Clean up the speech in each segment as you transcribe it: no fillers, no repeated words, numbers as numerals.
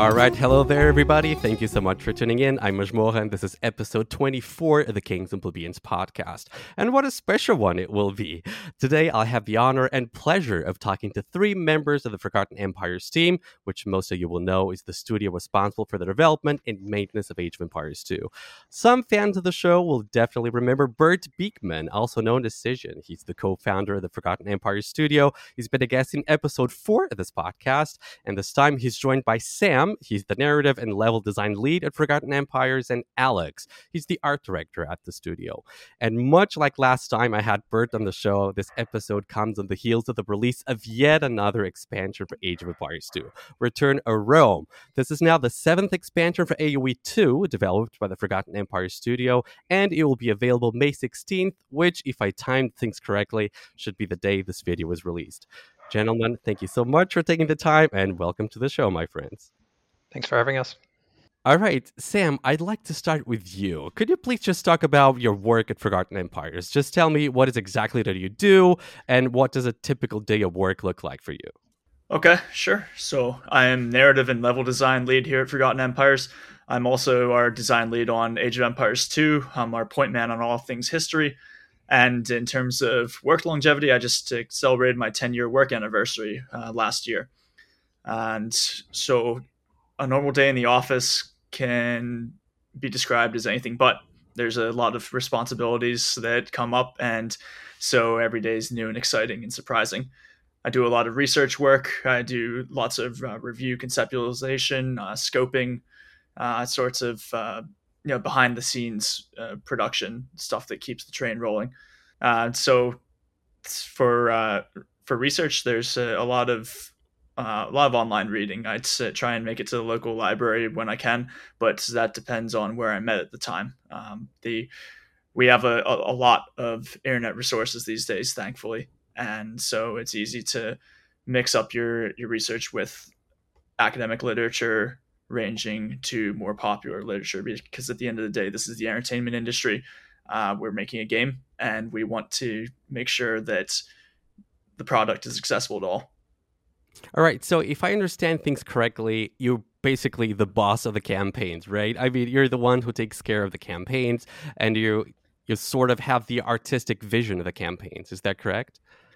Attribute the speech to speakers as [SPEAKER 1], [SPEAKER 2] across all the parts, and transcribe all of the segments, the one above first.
[SPEAKER 1] All right, hello there, everybody. Thank you so much for tuning in. I'm Majmora, and this is episode 24 of the Kings and Plebeians podcast. And what a special one it will be. Today, I'll have the honor and pleasure of talking to three members of the Forgotten Empires team, which most of you will know is the studio responsible for the development and maintenance of Age of Empires 2. Some fans of the show will definitely remember Bert Beekman, also known as Cision. He's the co-founder of the Forgotten Empires studio. He's been a guest in episode 4 of this podcast, and this time he's joined by Sam. He's the narrative and level design lead at Forgotten Empires, and Alex. He's the art director at the studio. And much like last time I had Bert on the show, this episode comes on the heels of the release of yet another expansion for Age of Empires 2, Return of Rome. This is now the 7th expansion for AoE 2, developed by the Forgotten Empires studio, and it will be available May 16th, which, if I timed things correctly, should be the day this video was released. Gentlemen, thank you so much for taking the time, and welcome to the show, my friends.
[SPEAKER 2] Thanks for having us.
[SPEAKER 1] All right, Sam, I'd like to start with you. Could you please just talk about your work at Forgotten Empires? Just tell me what is exactly that you do, and what does a typical day of work look like for you?
[SPEAKER 3] Okay, sure. So I am narrative and level design lead here at Forgotten Empires. I'm also our design lead on Age of Empires 2. I'm our point man on all things history. And in terms of work longevity, I just celebrated my 10-year work anniversary last year. And so a normal day in the office can be described as anything but. There's a lot of responsibilities that come up, and so every day is new and exciting and surprising. I do a lot of research work. I do lots of review, conceptualization, scoping, sorts of behind the scenes production stuff that keeps the train rolling. So for research, there's a lot of online reading. I'd try and make it to the local library when I can, but that depends on where I'm at the time. We have a lot of internet resources these days, thankfully, and so it's easy to mix up your research with academic literature ranging to more popular literature, because at the end of the day, this is the entertainment industry. We're making a game, and we want to make sure that the product is accessible to all.
[SPEAKER 1] All right, so if I understand things correctly, you're basically the boss of the campaigns, right? I mean, you're the one who takes care of the campaigns, and you sort of have the artistic vision of the campaigns. Is that correct?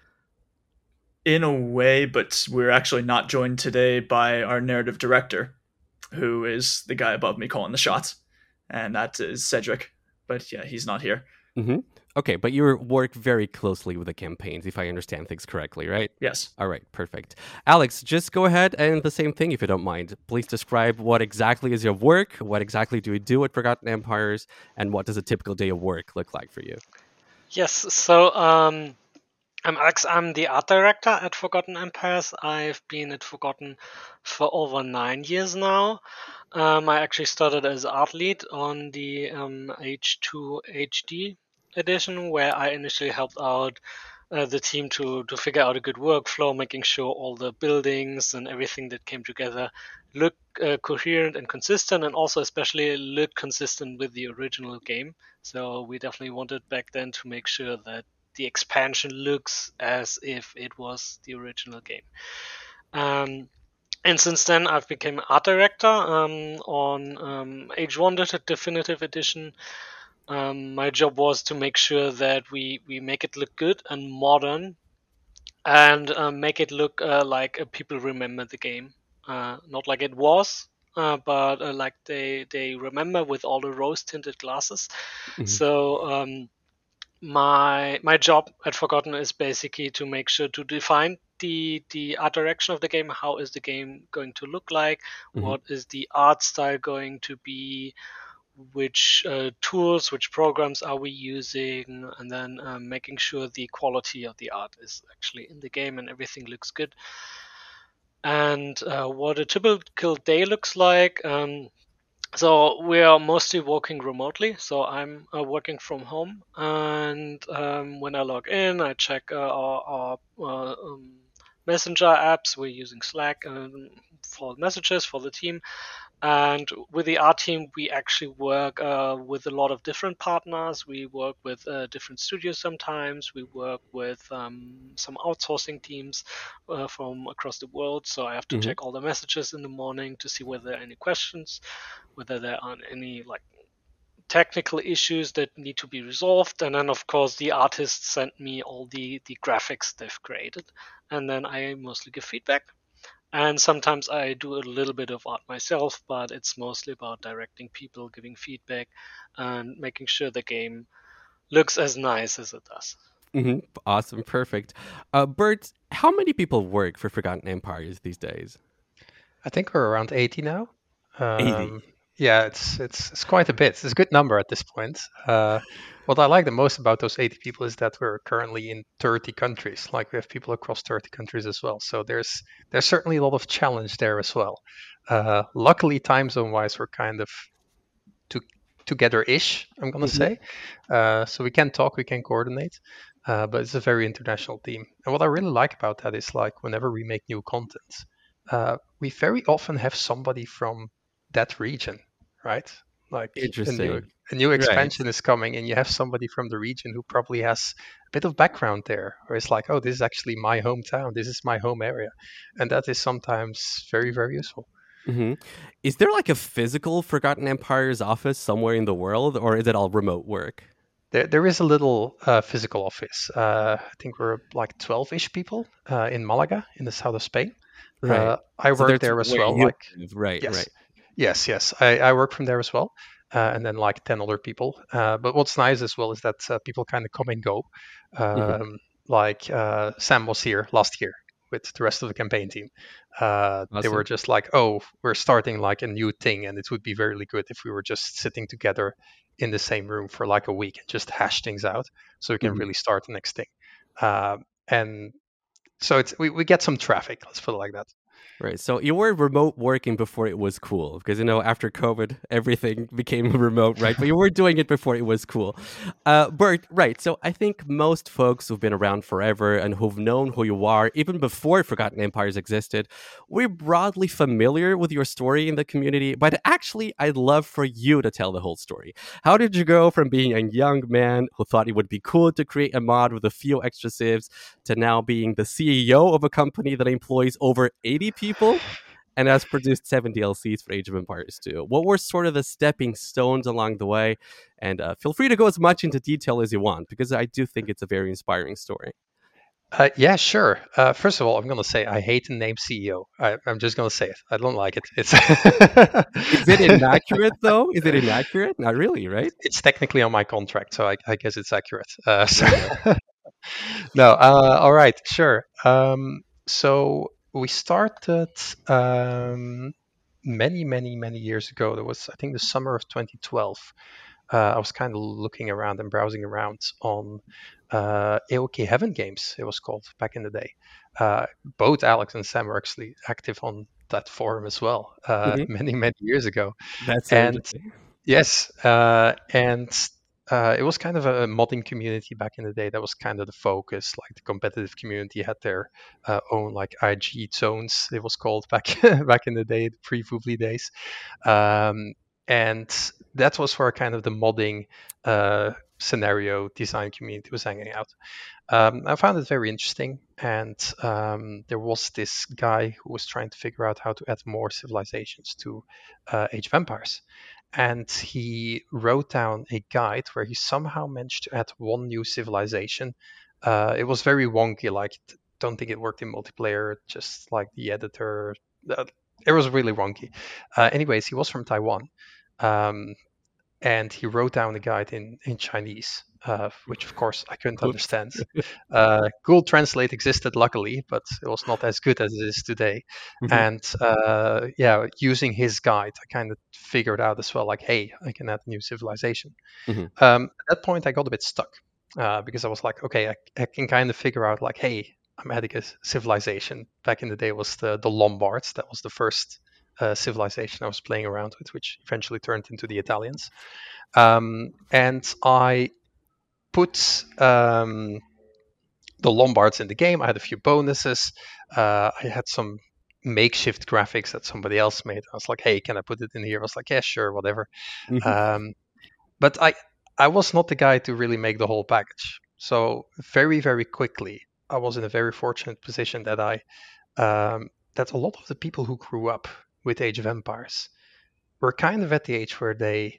[SPEAKER 3] In a way, but we're actually not joined today by our narrative director, who is the guy above me calling the shots, and that is Cedric. But yeah, he's not here.
[SPEAKER 1] Mm-hmm. Okay, but you work very closely with the campaigns, if I understand things correctly, right?
[SPEAKER 3] Yes.
[SPEAKER 1] All right, perfect. Alex, just go ahead and the same thing, if you don't mind. Please describe what exactly is your work, what exactly do you do at Forgotten Empires, and what does a typical day of work look like for you?
[SPEAKER 4] Yes, so I'm Alex. I'm the art director at Forgotten Empires. I've been at Forgotten for over 9 years now. I actually started as art lead on the H2 HD edition, where I initially helped out the team to figure out a good workflow, making sure all the buildings and everything that came together look coherent and consistent, and also especially look consistent with the original game. So we definitely wanted back then to make sure that the expansion looks as if it was the original game. And since then, I've become art director on Age 1 Definitive Edition. My job was to make sure that we make it look good and modern, and make it look like people remember the game. Not like it was, but like they remember, with all the rose-tinted glasses. Mm-hmm. So my job at Forgotten is basically to make sure to define the art direction of the game. How is the game going to look like? Mm-hmm. What is the art style going to be? Which tools, which programs are we using? And then making sure the quality of the art is actually in the game and everything looks good. And what a typical day looks like. So we are mostly working remotely. So I'm working from home, and when I log in, I check our messenger apps. We're using Slack for messages for the team, And with the art team, we actually work with a lot of different partners. We work with different studios sometimes. We work with some outsourcing teams from across the world. So I have to
[SPEAKER 1] Hmm.
[SPEAKER 4] check all the messages in the morning to see whether there are any questions, whether there are any like technical issues that need to be resolved. And then, of course, the artists send me all the graphics they've created. And then I mostly give feedback. And sometimes I do a little bit of art myself, but it's mostly about directing people, giving feedback, and making sure the game looks as nice as it does.
[SPEAKER 1] Hmm. Awesome, perfect. Bert, how many people work for Forgotten Empires these days?
[SPEAKER 2] I think we're around 80 now.
[SPEAKER 1] 80.
[SPEAKER 2] Yeah, it's quite a bit. It's a good number at this point. What I like the most about those 80 people is that we're currently in 30 countries. Like we have people across 30 countries as well. So there's certainly a lot of challenge there as well. Luckily, time zone wise, we're kind of to, together-ish. I'm gonna say, so we can talk, we can coordinate. But it's a very international team. And what I really like about that is like whenever we make new content, we very often have somebody from that region, right? Like
[SPEAKER 1] Interesting.
[SPEAKER 2] a new
[SPEAKER 1] Right.
[SPEAKER 2] expansion is coming, and you have somebody from the region who probably has a bit of background there, or it's like, oh, this is actually my hometown, this is my home area, and that is sometimes very, very useful.
[SPEAKER 1] Hmm. Is there like a physical Forgotten Empires office somewhere in the world, or is it all remote work?
[SPEAKER 2] There is a little physical office. I think we're like 12-ish people in Malaga, in the south of Spain.
[SPEAKER 1] Right.
[SPEAKER 2] I
[SPEAKER 1] So
[SPEAKER 2] work
[SPEAKER 1] there's
[SPEAKER 2] there as
[SPEAKER 1] where
[SPEAKER 2] well.
[SPEAKER 1] you
[SPEAKER 2] Like,
[SPEAKER 1] live. Right,
[SPEAKER 2] yes,
[SPEAKER 1] right.
[SPEAKER 2] yes. I work from there as well, and then like 10 other people. But what's nice as well is that people kind of come and go.
[SPEAKER 1] Hmm.
[SPEAKER 2] Like Sam was here last year with the rest of the campaign team. They were
[SPEAKER 1] Awesome.
[SPEAKER 2] just like, oh, we're starting like a new thing, and it would be very good if we were just sitting together in the same room for like a week and just hash things out, so we can
[SPEAKER 1] Hmm.
[SPEAKER 2] really start the next thing. And so we get some traffic. Let's put it like that.
[SPEAKER 1] Right. So you were remote working before it was cool because, after COVID, everything became remote, right? But you were doing it before it was cool. Bert, right. So I think most folks who've been around forever and who've known who you are, even before Forgotten Empires existed, we're broadly familiar with your story in the community. But actually, I'd love for you to tell the whole story. How did you go from being a young man who thought it would be cool to create a mod with a few extra civs to now being the CEO of a company that employs over 80 people and has produced 7 DLCs for Age of Empires 2? What were sort of the stepping stones along the way? And feel free to go as much into detail as you want, because I do think it's a very inspiring story.
[SPEAKER 2] Yeah, sure. First of all, I'm going to say I hate the name CEO. I'm just going to say it. I don't like it. It's
[SPEAKER 1] Is it inaccurate, though? Is it inaccurate? Not really, right?
[SPEAKER 2] it's technically on my contract, so I guess it's accurate.
[SPEAKER 1] There you go.
[SPEAKER 2] No, all right, sure. So we started many years ago. There was, I think, the summer of 2012. I was kind of looking around and browsing around on AOK Heaven Games, it was called back in the day. Both Alex and Sam were actually active on that forum as well
[SPEAKER 1] Mhm.
[SPEAKER 2] many years ago.
[SPEAKER 1] That's so
[SPEAKER 2] And
[SPEAKER 1] interesting.
[SPEAKER 2] yes, and it was kind of a modding community back in the day. That was kind of the focus. Like the competitive community had their own like IG zones. It was called back back in the day, the pre-Voobly days. Um, and that was where kind of the modding scenario design community was hanging out. I found it very interesting, and there was this guy who was trying to figure out how to add more civilizations to Age of Empires. And he wrote down a guide where he somehow managed to add one new civilization. It was very wonky, like, don't think it worked in multiplayer, just like the editor. Uh, it was really wonky. Anyways, he was from Taiwan. Um, and he wrote down the guide in Chinese, which of course I couldn't
[SPEAKER 1] Oops.
[SPEAKER 2] understand. Google Translate existed luckily, but it was not as good as it is today.
[SPEAKER 1] Mhm.
[SPEAKER 2] And yeah, using his guide, I kind of figured out as well, like, hey, I can add a new civilization.
[SPEAKER 1] Mhm.
[SPEAKER 2] At that point, I got a bit stuck because I was like, okay, I can kind of figure out, like, hey, I'm adding a civilization. Back in the day, it was the Lombards. That was the first civilization I was playing around with, which eventually turned into the Italians. And I put the Lombards in the game. I had a few bonuses. I had some makeshift graphics that somebody else made. I was like, hey, can I put it in here? I was like, yeah, sure, whatever. But I was not the guy to really make the whole package. So very, very quickly, I was in a very fortunate position that that a lot of the people who grew up with Age of Empires were kind of at the age where they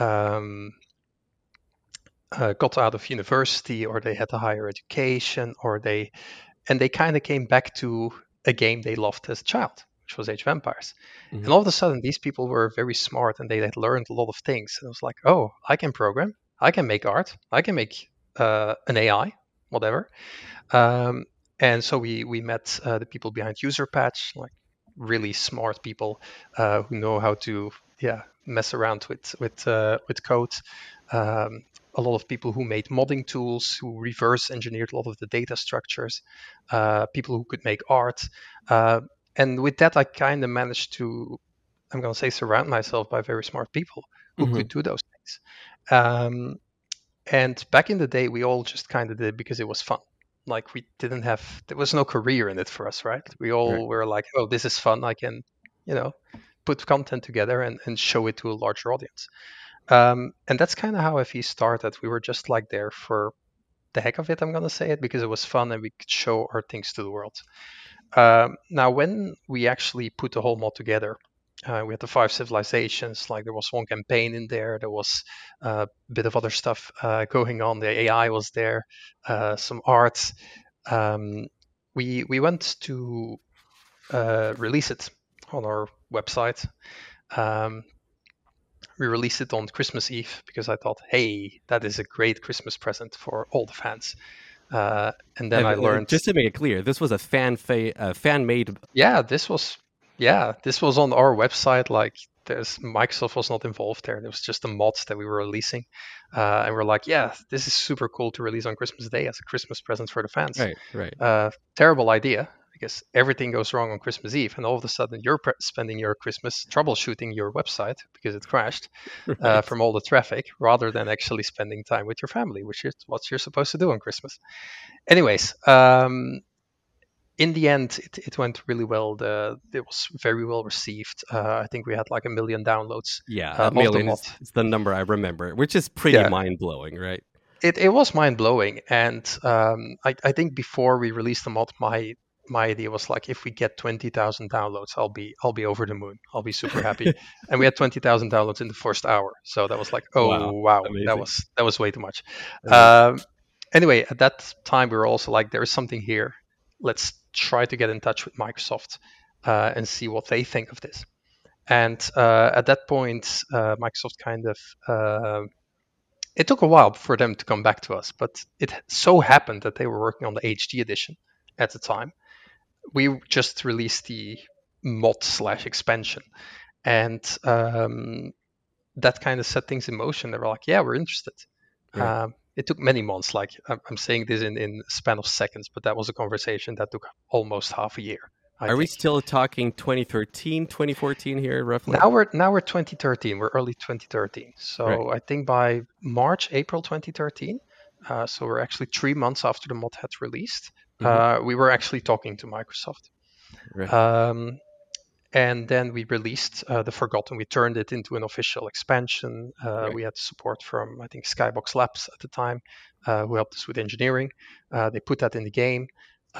[SPEAKER 2] got out of university, or they had a higher education, or they kind of came back to a game they loved as a child, which was Age of Empires. And all of a sudden, these people were very smart, and they had learned a lot of things. And I was like, oh, I can program, I can make art, I can make an AI, whatever. And so we met the people behind UserPatch, like really smart people who know how to mess around with code. A lot of people who made modding tools, who reverse engineered a lot of the data structures, people who could make art. And with that, I kind of managed to, I'm going to say, surround myself by very smart people who could do those things. And back in the day, we all just kind of did it because it was fun. Like there was no career in it for us, right? We all were like, oh, this is fun. I can, put content together and show it to a larger audience. And that's kind of how FE started. We were just like there for the heck of it, I'm going to say it, because it was fun and we could show our things to the world. Now, when we actually put the whole mod together, we had the 5 civilizations, like there was one campaign in there, there was a bit of other stuff going on, the AI was there, some art. We went to release it on our website. We released it on Christmas Eve because I thought, hey, that is a great Christmas present for all the fans. And then I learned,
[SPEAKER 1] just to make it clear, this was a fan-made.
[SPEAKER 2] Yeah, this was on our website. Like, Microsoft was not involved there. It was just the mods that we were releasing, and we're like, yeah, this is super cool to release on Christmas Day as a Christmas present for the fans.
[SPEAKER 1] Right.
[SPEAKER 2] Terrible idea, because everything goes wrong on Christmas Eve, and all of a sudden you're spending your Christmas troubleshooting your website because it crashed from all the traffic, rather than actually spending time with your family, which is what you're supposed to do on Christmas. Anyways, in the end, it went really well. It was very well received. I think we had like 1 million downloads.
[SPEAKER 1] Yeah, 1 million is the number I remember, which is pretty mind-blowing, right?
[SPEAKER 2] It was mind-blowing, and I think before we released the mod, my idea was like, if we get 20,000 downloads, I'll be over the moon. I'll be super happy. And we had 20,000 downloads in the first hour, so that was like, oh wow, that was way too much. Anyway, at that time we were also like, there is something here. Let's try to get in touch with Microsoft and see what they think of this. And at that point, Microsoft kind of it took a while for them to come back to us, but it so happened that they were working on the HD edition at the time. We just released the mod/expansion, and that kind of set things in motion. They were like, yeah, we're interested. Right. It took many months. Like, I'm saying this in a span of seconds, but that was a conversation that took almost half a year.
[SPEAKER 1] Are we still talking 2013, 2014 here, roughly?
[SPEAKER 2] Now we're 2013. We're early 2013. So I think by April 2013. So we're actually 3 months after the mod had released. We were actually talking to Microsoft. Right. And then we released The Forgotten. We turned it into an official expansion. We had support from, I think, Skybox Labs at the time, who helped us with engineering. They put that in the game.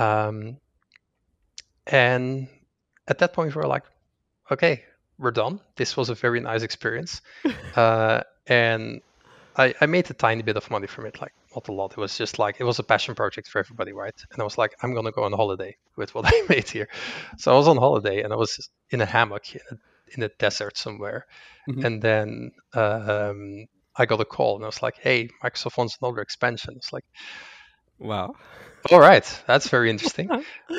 [SPEAKER 2] And at that point, we were like, okay, we're done. This was a very nice experience. And I made a tiny bit of money from it, like not a lot. It was just like, it was a passion project for everybody, right? And I was like, I'm going to go on holiday with what I made here. So I was on holiday and I was in a hammock in a desert somewhere. And then I got a call and I was like, hey, Microsoft wants another expansion. It's like,
[SPEAKER 1] wow.
[SPEAKER 2] All right, that's very interesting.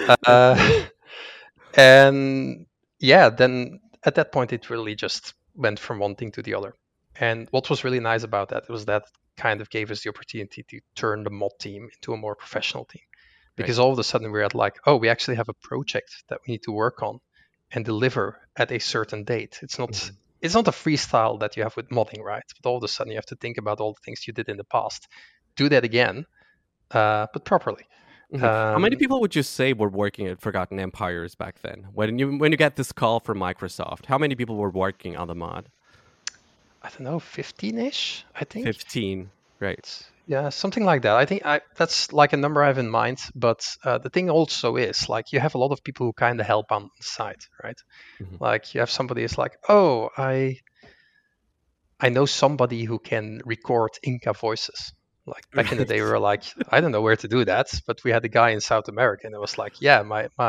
[SPEAKER 2] And yeah, then at that point, it really just went from one thing to the other. And what was really nice about that was that kind of gave us the opportunity to turn the mod team into a more professional team. Because all of a sudden we had like, oh, we actually have a project that we need to work on and deliver at a certain date. It's not a freestyle that you have with modding, right? But all of a sudden you have to think about all the things you did in the past, do that again, but properly.
[SPEAKER 1] How many
[SPEAKER 2] Um,
[SPEAKER 1] people would you say were working at Forgotten Empires back then? When you get this call from Microsoft, how many people were working on the mod?
[SPEAKER 2] I don't know, 15-ish, I think.
[SPEAKER 1] 15, right?
[SPEAKER 2] Yeah, something like that. I think that's like a number I have in mind. But the thing also is like you have a lot of people who kind of help on the side, right?
[SPEAKER 1] Mhm.
[SPEAKER 2] Like you have somebody who's like, oh, I know somebody who can record Inca voices. Like back in the day, we
[SPEAKER 1] Right.
[SPEAKER 2] were like, I don't know where to do that, but we had a guy in South America, and it was like, yeah,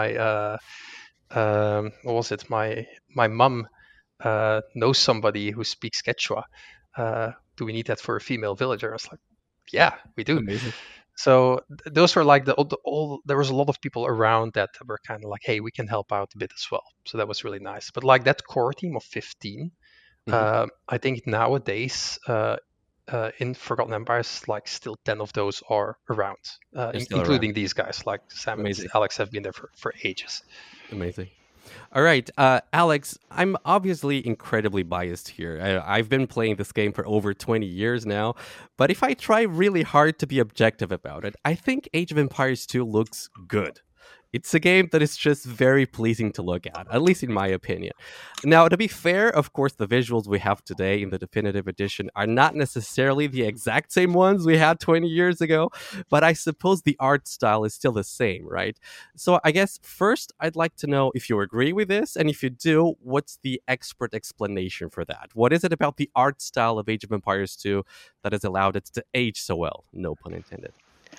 [SPEAKER 2] what was it? My mom knows somebody who speaks Quechua. Do we need that for a female villager? I was like, yeah, we do.
[SPEAKER 1] Amazing.
[SPEAKER 2] So those were like the all. There was a lot of people around that were kind of like, hey, we can help out a bit as well. So that was really nice. But like that core team of 15,
[SPEAKER 1] Mhm.
[SPEAKER 2] I think nowadays in Forgotten Empires, like still 10 of those are around,
[SPEAKER 1] They're still around.
[SPEAKER 2] including these guys. Like Sam and
[SPEAKER 1] Amazing.
[SPEAKER 2] Alex have been there for ages.
[SPEAKER 1] Amazing. All right, Alex, I'm obviously incredibly biased here. I've been playing this game for over 20 years now, but if I try really hard to be objective about it, I think Age of Empires 2 looks good. It's a game that is just very pleasing to look at least in my opinion. Now, to be fair, of course, the visuals we have today in the definitive edition are not necessarily the exact same ones we had 20 years ago, but I suppose the art style is still the same, right? So I guess first I'd like to know if you agree with this, and if you do, what's the expert explanation for that? What is it about the art style of Age of Empires 2 that has allowed it to age so well? No pun intended.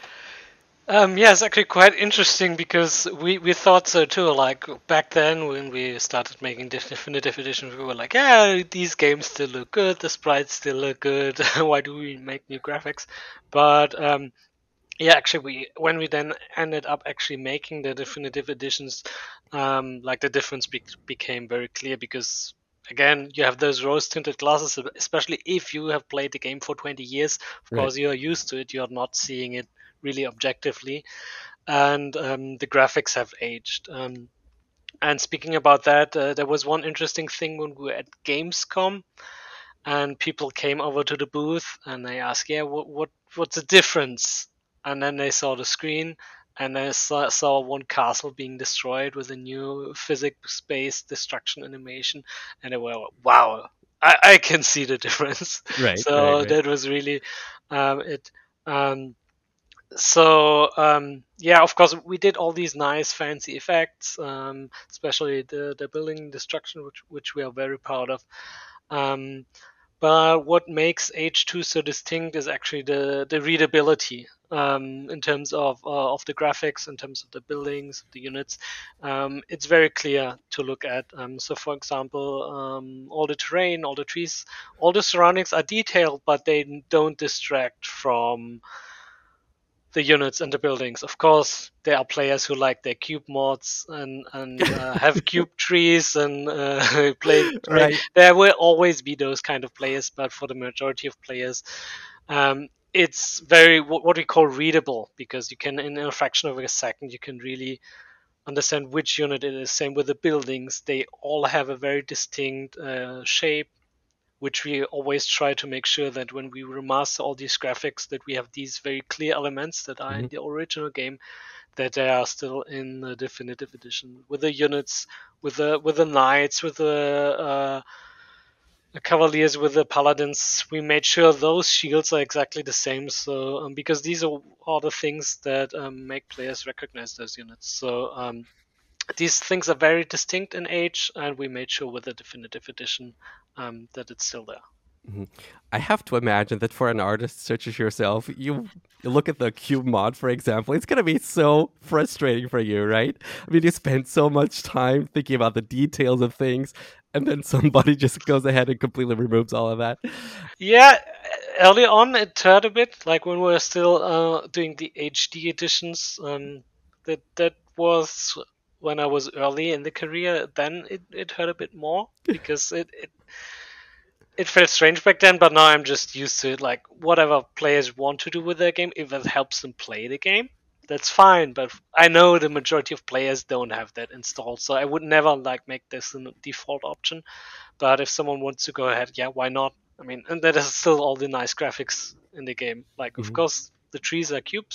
[SPEAKER 4] Yeah, it's actually quite interesting because we thought so too. Like back then when we started making definitive editions, we were like, yeah, these games still look good, the sprites still look good. Why do we make new graphics? But yeah, actually, when we then ended up actually making the definitive editions, like the difference became very clear because again, you have those rose-tinted glasses, especially if you have played the game for 20 years. Of
[SPEAKER 1] Right.
[SPEAKER 4] course, you are used to it. You are not seeing it really objectively, and the graphics have aged. And speaking about that, there was one interesting thing when we were at Gamescom, and people came over to the booth and they asked, "Yeah, what's the difference?" And then they saw the screen, and they saw one castle being destroyed with a new physics-based destruction animation, and they were, "Wow, I can see the difference."
[SPEAKER 1] Right, right,
[SPEAKER 4] So
[SPEAKER 1] right.
[SPEAKER 4] that was really it. Yeah, of course, we did all these nice fancy effects, especially the building destruction, which we are very proud of. Um, but what makes H2 so distinct is actually the readability, in terms of the graphics, in terms of the buildings, the units. It's very clear to look at. So, for example, all the terrain, all the trees, all the surroundings are detailed, but they don't distract from the units and the buildings. Of course, there are players who like their cube mods and have cube trees and play.
[SPEAKER 1] Right.
[SPEAKER 4] There will always be those kind of players, but for the majority of players, it's very what we call readable, because you can, in a fraction of a second, you can really understand which unit it is. Same with the buildings; they all have a very distinct shape, which we always try to make sure that when we remaster all these graphics, that we have these very clear elements that are in
[SPEAKER 1] Mhm.
[SPEAKER 4] the original game, that they are still in the definitive edition, with the units, with the knights, with the cavaliers, with the paladins. We made sure those shields are exactly the same. So because these are all the things that make players recognize those units. So these things are very distinct in age, and we made sure with the definitive edition that it's still there.
[SPEAKER 1] Mhm. I have to imagine that for an artist such as yourself, you look at the cube mod, for example, it's gonna be so frustrating for you, right? I mean, you spend so much time thinking about the details of things, and then somebody just goes ahead and completely removes all of that.
[SPEAKER 4] Yeah, early on it hurt a bit, like when we were still doing the HD editions. That was when I was early in the career. Then it hurt a bit more because it felt strange back then. But now I'm just used to it. Like whatever players want to do with their game, if it helps them play the game, that's fine. But I know the majority of players don't have that installed, so I would never like make this a default option. But if someone wants to go ahead, yeah, why not? I mean, and there is still all the nice graphics in the game. Like, of
[SPEAKER 1] Mhm.
[SPEAKER 4] course, the trees are cubes,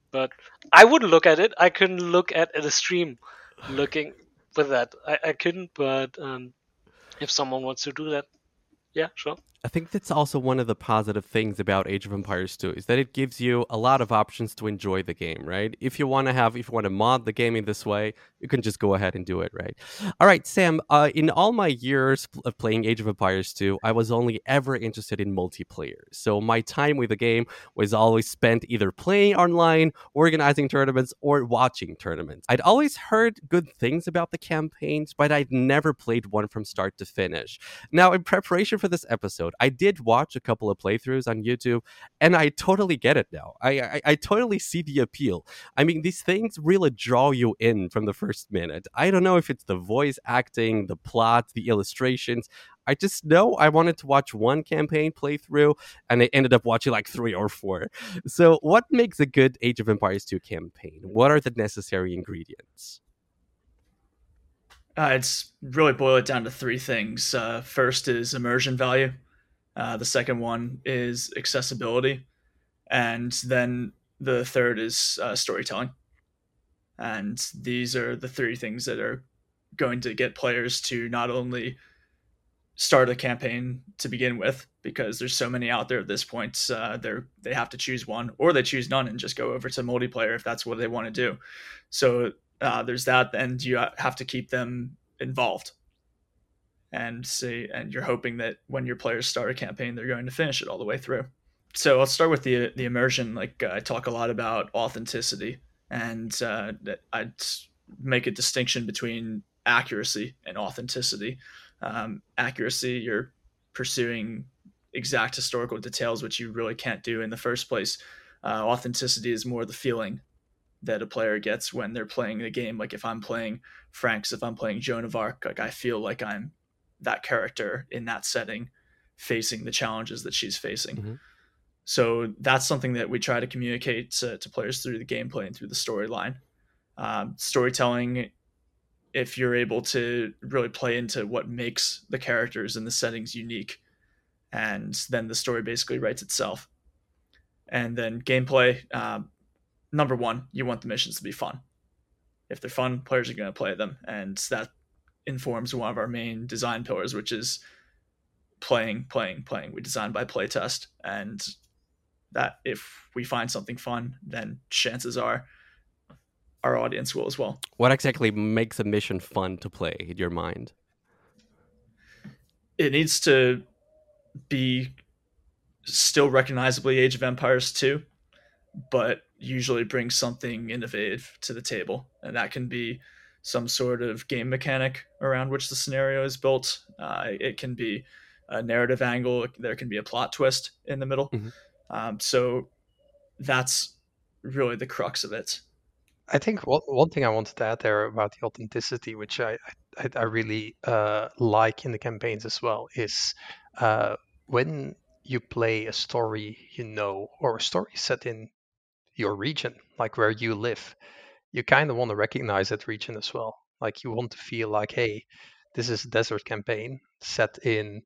[SPEAKER 4] But I wouldn't look at it. I couldn't look at a stream looking with that. I couldn't, but if someone wants to do that, yeah, sure.
[SPEAKER 1] I think that's also one of the positive things about Age of Empires 2 is that it gives you a lot of options to enjoy the game, right? If you want to mod the game in this way, you can just go ahead and do it, right? All right, Sam, in all my years of playing Age of Empires 2, I was only ever interested in multiplayer. So my time with the game was always spent either playing online, organizing tournaments, or watching tournaments. I'd always heard good things about the campaigns, but I'd never played one from start to finish. Now, in preparation for this episode, I did watch a couple of playthroughs on YouTube, and I totally get it now. I totally see the appeal. I mean, these things really draw you in from the first minute. I don't know if it's the voice acting, the plot, the illustrations. I just know I wanted to watch one campaign playthrough, and I ended up watching like 3 or 4. So, what makes a good Age of Empires 2 campaign? What are the necessary ingredients?
[SPEAKER 3] It's really boiled it down to 3 things. First is immersion value. The second one is accessibility. And then the third is storytelling. And these are the 3 things that are going to get players to not only start a campaign to begin with, because there's so many out there at this point. They have to choose one, or they choose none and just go over to multiplayer if that's what they want to do. So there's that, and you have to keep them involved, and you're hoping that when your players start a campaign, they're going to finish it all the way through. So I'll start with the immersion. Like I talk a lot about authenticity, and I'd make a distinction between accuracy and authenticity. Accuracy, you're pursuing exact historical details, which you really can't do in the first place. Authenticity is more the feeling that a player gets when they're playing the game. Like if I'm playing Franks, if I'm playing Joan of Arc, like I feel like I'm that character in that setting, facing the challenges that she's facing. Mm-hmm. So that's something that we try to communicate to players through the gameplay and through the storyline. Storytelling, if you're able to really play into what makes the characters and the settings unique, and then the story basically writes itself. And then gameplay, number one, you want the missions to be fun. If they're fun, players are going to play them, and that informs one of our main design pillars, which is playing. We design by playtest, and that if we find something fun, then chances are our audience will as well.
[SPEAKER 1] What exactly makes a mission fun to play in your mind?
[SPEAKER 3] It needs to be still recognizably Age of Empires 2, but usually brings something innovative to the table. And that can be some sort of game mechanic around which the scenario is built. It can be a narrative angle. There can be a plot twist in the middle. Mm-hmm. So that's really the crux of it.
[SPEAKER 2] I think one thing I wanted to add there about the authenticity, which I really like in the campaigns as well, is when you play a story, or a story set in your region, like where you live, you kind of want to recognize that region as well. Like you want to feel like, hey, this is a desert campaign set in,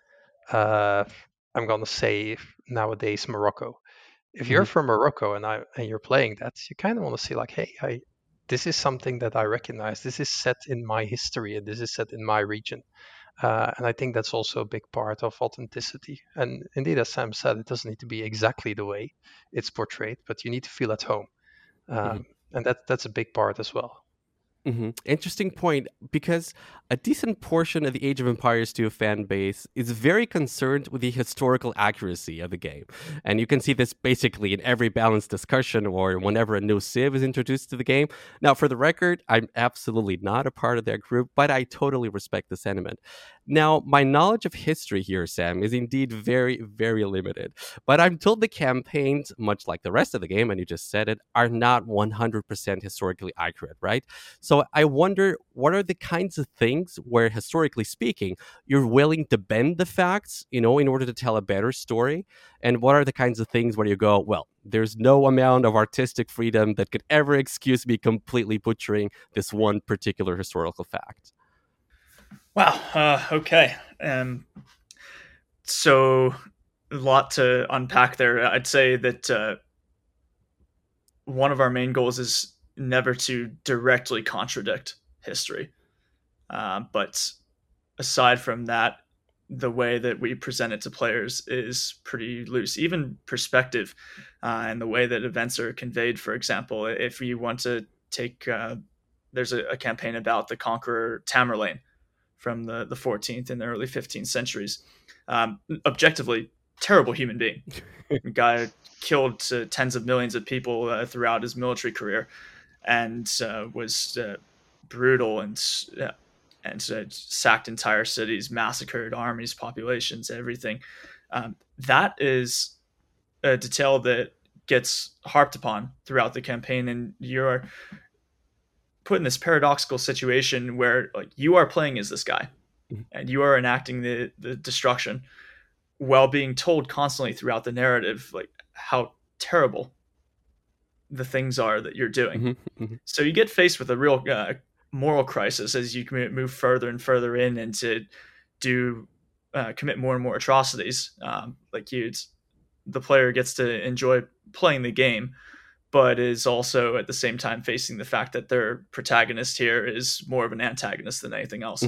[SPEAKER 2] I'm going to say nowadays, Morocco. If you're from Morocco and you're playing that, you kind of want to see like, hey, this is something that I recognize. This is set in my history, and this is set in my region. And I think that's also a big part of authenticity. And indeed, as Sam said, it doesn't need to be exactly the way it's portrayed, but you need to feel at home. And that's a big part as well.
[SPEAKER 1] Mm-hmm. Interesting point, because a decent portion of the Age of Empires 2 fan base is very concerned with the historical accuracy of the game. And you can see this basically in every balanced discussion or whenever a new civ is introduced to the game. Now, for the record, I'm absolutely not a part of that group, but I totally respect the sentiment. Now, my knowledge of history here, Sam, is indeed very, very limited. But I'm told the campaigns, much like the rest of the game, and you just said it, are not 100% historically accurate, right? So I wonder, what are the kinds of things where, historically speaking, you're willing to bend the facts, in order to tell a better story? And what are the kinds of things where you go, well, there's no amount of artistic freedom that could ever excuse me completely butchering this one particular historical fact?
[SPEAKER 3] Wow. Okay. So a lot to unpack there. I'd say that one of our main goals is never to directly contradict history. But aside from that, the way that we present it to players is pretty loose. Even perspective and the way that events are conveyed. For example, if you want to take, there's a campaign about the conqueror Tamerlane from the 14th and the early 15th centuries. Objectively, terrible human being. Guy killed tens of millions of people throughout his military career, and was brutal and sacked entire cities, massacred armies, populations, everything. That is a detail that gets harped upon throughout the campaign, and you're put in this paradoxical situation where like you are playing as this guy and you are enacting the destruction while being told constantly throughout the narrative like how terrible the things are that you're doing. So you get faced with a real moral crisis as you move further and further in and to do commit more and more atrocities. The player gets to enjoy playing the game, but is also at the same time facing the fact that their protagonist here is more of an antagonist than anything else.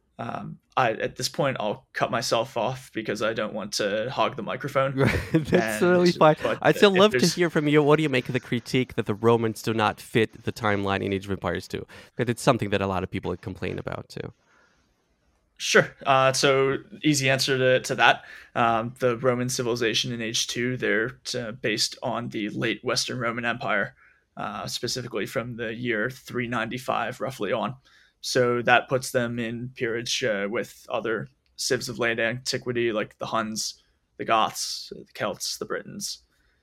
[SPEAKER 3] At this point, I'll cut myself off because I don't want to hog the microphone.
[SPEAKER 1] That's really fine. I'd still love to hear from you. What do you make of the critique that the Romans do not fit the timeline in Age of Empires 2? Because it's something that a lot of people complain about too.
[SPEAKER 3] Sure. So easy answer to that. The Roman civilization in Age 2, they're based on the late Western Roman Empire, specifically from the year 395 roughly on. So that puts them in peerage with other civs of late antiquity like the Huns, the Goths, the Celts, the Britons.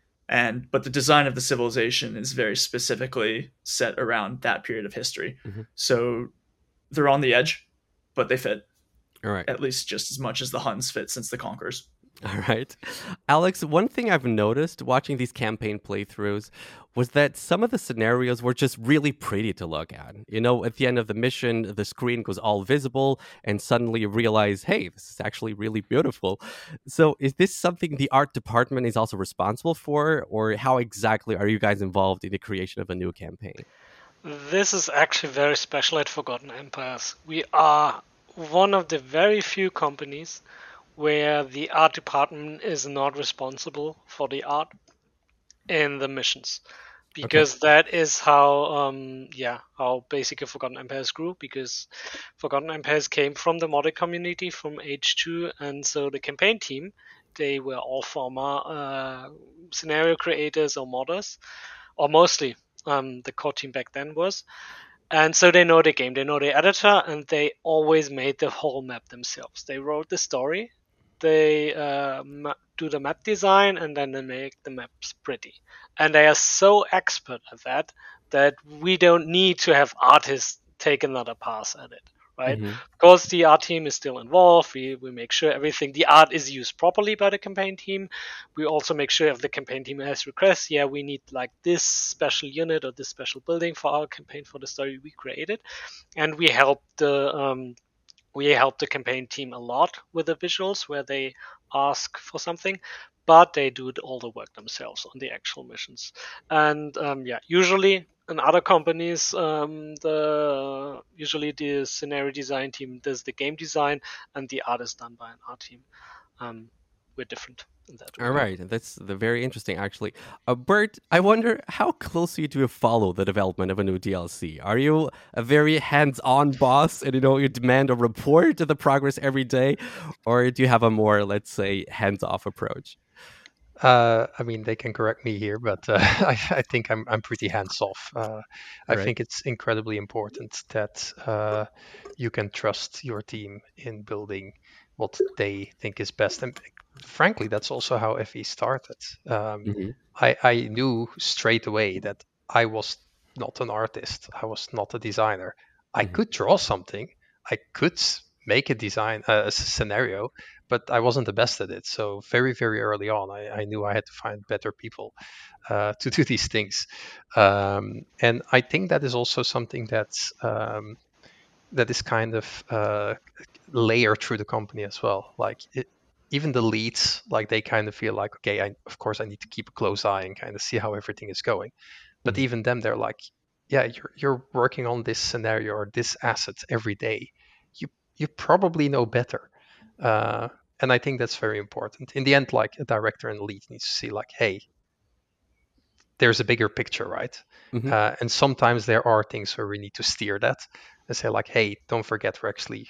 [SPEAKER 3] But the design of the civilization is very specifically set around that period of history. So they're on the edge, but they fit.
[SPEAKER 1] All right.
[SPEAKER 3] At least just as much as the Huns fit since the conquerors.
[SPEAKER 1] All right. Alex, one thing I've noticed watching these campaign playthroughs was that some of the scenarios were just really pretty to look at. You know, at the end of the mission, the screen goes all visible and suddenly you realize, hey, this is actually really beautiful. So is this something the art department is also responsible for, or how exactly are you guys involved in the creation of a new campaign?
[SPEAKER 4] This is actually very special at Forgotten Empires. We are one of the very few companies where the art department is not responsible for the art in the missions, because that is how basically Forgotten Empires grew, because Forgotten Empires came from the modded community from Age 2, and so the campaign team, they were all former scenario creators or modders, or mostly the core team back then was. And so they know the game, they know the editor, and they always made the whole map themselves. They wrote the story, they do the map design, and then they make the maps pretty. And they are so expert at that we don't need to have artists take another pass at it, right? Of course, the art team is still involved. We make sure the art is used properly by the campaign team. We also make sure if the campaign team has requests, we need like this special unit or this special building for our campaign for the story we created. And we help the campaign team a lot with the visuals where they ask for something, but they do all the work themselves on the actual missions. And usually in other companies, usually the scenario design team does the game design and the art is done by an art team. We're different in that way.
[SPEAKER 1] All right, that's very interesting, actually. Bert, I wonder how closely do you follow the development of a new DLC? Are you a very hands-on boss and you demand a report of the progress every day, or do you have a more, let's say, hands-off approach?
[SPEAKER 2] I mean, they can correct me here, but I think I'm pretty hands-off. I think it's incredibly important that you can trust your team in building what they think is best. And frankly, that's also how FE started. I knew straight away that I was not an artist. I was not a designer. I could draw something. I could make a scenario, but I wasn't the best at it. So very, very early on, I knew I had to find better people to do these things. And I think that is also something that is kind of layered through the company as well. Like even the leads, like they kind of feel like, okay, of course I need to keep a close eye and kind of see how everything is going. But even them, they're like, yeah, you're working on this scenario or this asset every day. You probably know better. And I think that's very important. In the end, like a director and lead needs to see like, hey, there's a bigger picture, right? And sometimes there are things where we need to steer that and say like, hey, don't forget we're actually,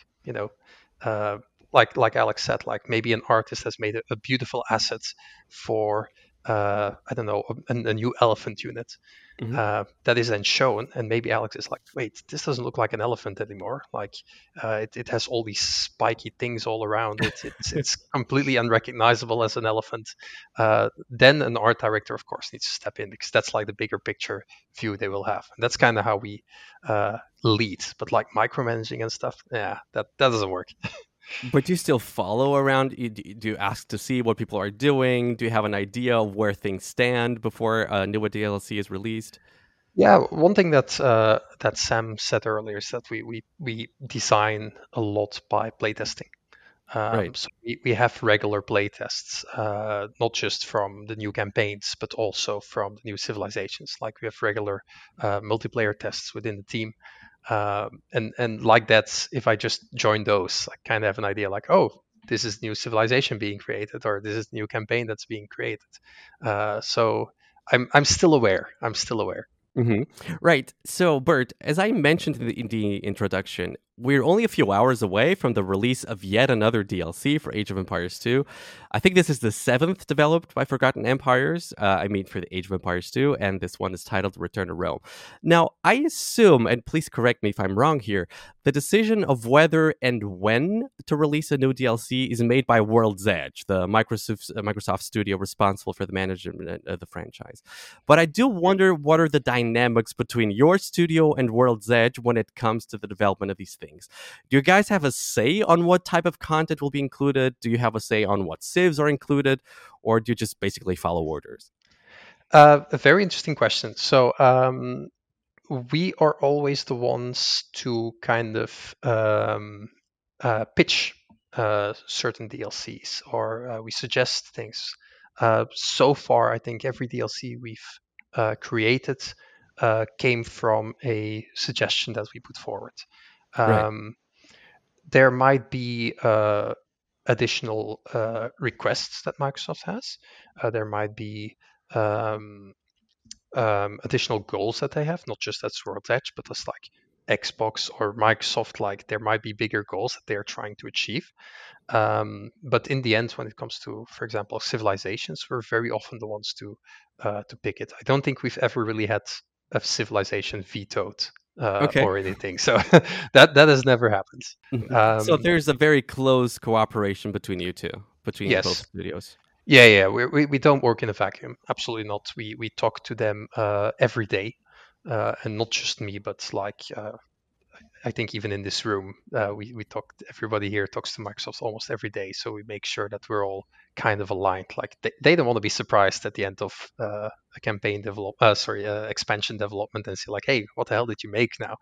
[SPEAKER 2] like Alex said, like maybe an artist has made a beautiful asset for I don't know, a new elephant unit. That is then shown, and maybe Alex is like, wait, this doesn't look like an elephant anymore. Like it has all these spiky things all around it. It's completely unrecognizable as an elephant. Then an art director, of course, needs to step in, because that's like the bigger picture view they will have. And that's kind of how we lead. But like micromanaging and stuff, yeah, that doesn't work.
[SPEAKER 1] But do you still follow around? Do you ask to see what people are doing? Do you have an idea of where things stand before a new DLC is released?
[SPEAKER 2] Yeah, one thing that Sam said earlier is that we design a lot by playtesting.
[SPEAKER 1] Right.
[SPEAKER 2] So we have regular playtests, not just from the new campaigns, but also from the new civilizations. Like we have regular multiplayer tests within the team. And like that, if I just join those, I kind of have an idea like, oh, this is new civilization being created, or this is new campaign that's being created. So I'm still aware.
[SPEAKER 1] Right. So, Bert, as I mentioned in the introduction, we're only a few hours away from the release of yet another DLC for Age of Empires 2. I think this is the 7th developed by Forgotten Empires, for the Age of Empires 2, and this one is titled Return to Rome. Now, I assume, and please correct me if I'm wrong here, the decision of whether and when to release a new DLC is made by World's Edge, the Microsoft studio responsible for the management of the franchise. But I do wonder, what are the dynamics between your studio and World's Edge when it comes to the development of these things? Do you guys have a say on what type of content will be included? Do you have a say on what civs are included? Or do you just basically follow orders?
[SPEAKER 2] A very interesting question. So we are always the ones to kind of pitch certain DLCs, or we suggest things. So far, I think every DLC we've created came from a suggestion that we put forward.
[SPEAKER 1] Right.
[SPEAKER 2] There might be additional requests that Microsoft has. There might be additional goals that they have, not just as World's Edge, but as like Xbox or Microsoft. Like there might be bigger goals that they're trying to achieve. But in the end, when it comes to, for example, civilizations, we're very often the ones to pick it. I don't think we've ever really had a civilization vetoed or anything. So that has never happened.
[SPEAKER 1] So there's a very close cooperation between you two, between both studios.
[SPEAKER 2] Yeah. We don't work in a vacuum. Absolutely not. We talk to them every day, and not just me, but like I think even in this room, we talk. Everybody here talks to Microsoft almost every day, so we make sure that we're all kind of aligned. Like they don't want to be surprised at the end of a campaign expansion development and say like, hey, what the hell did you make now?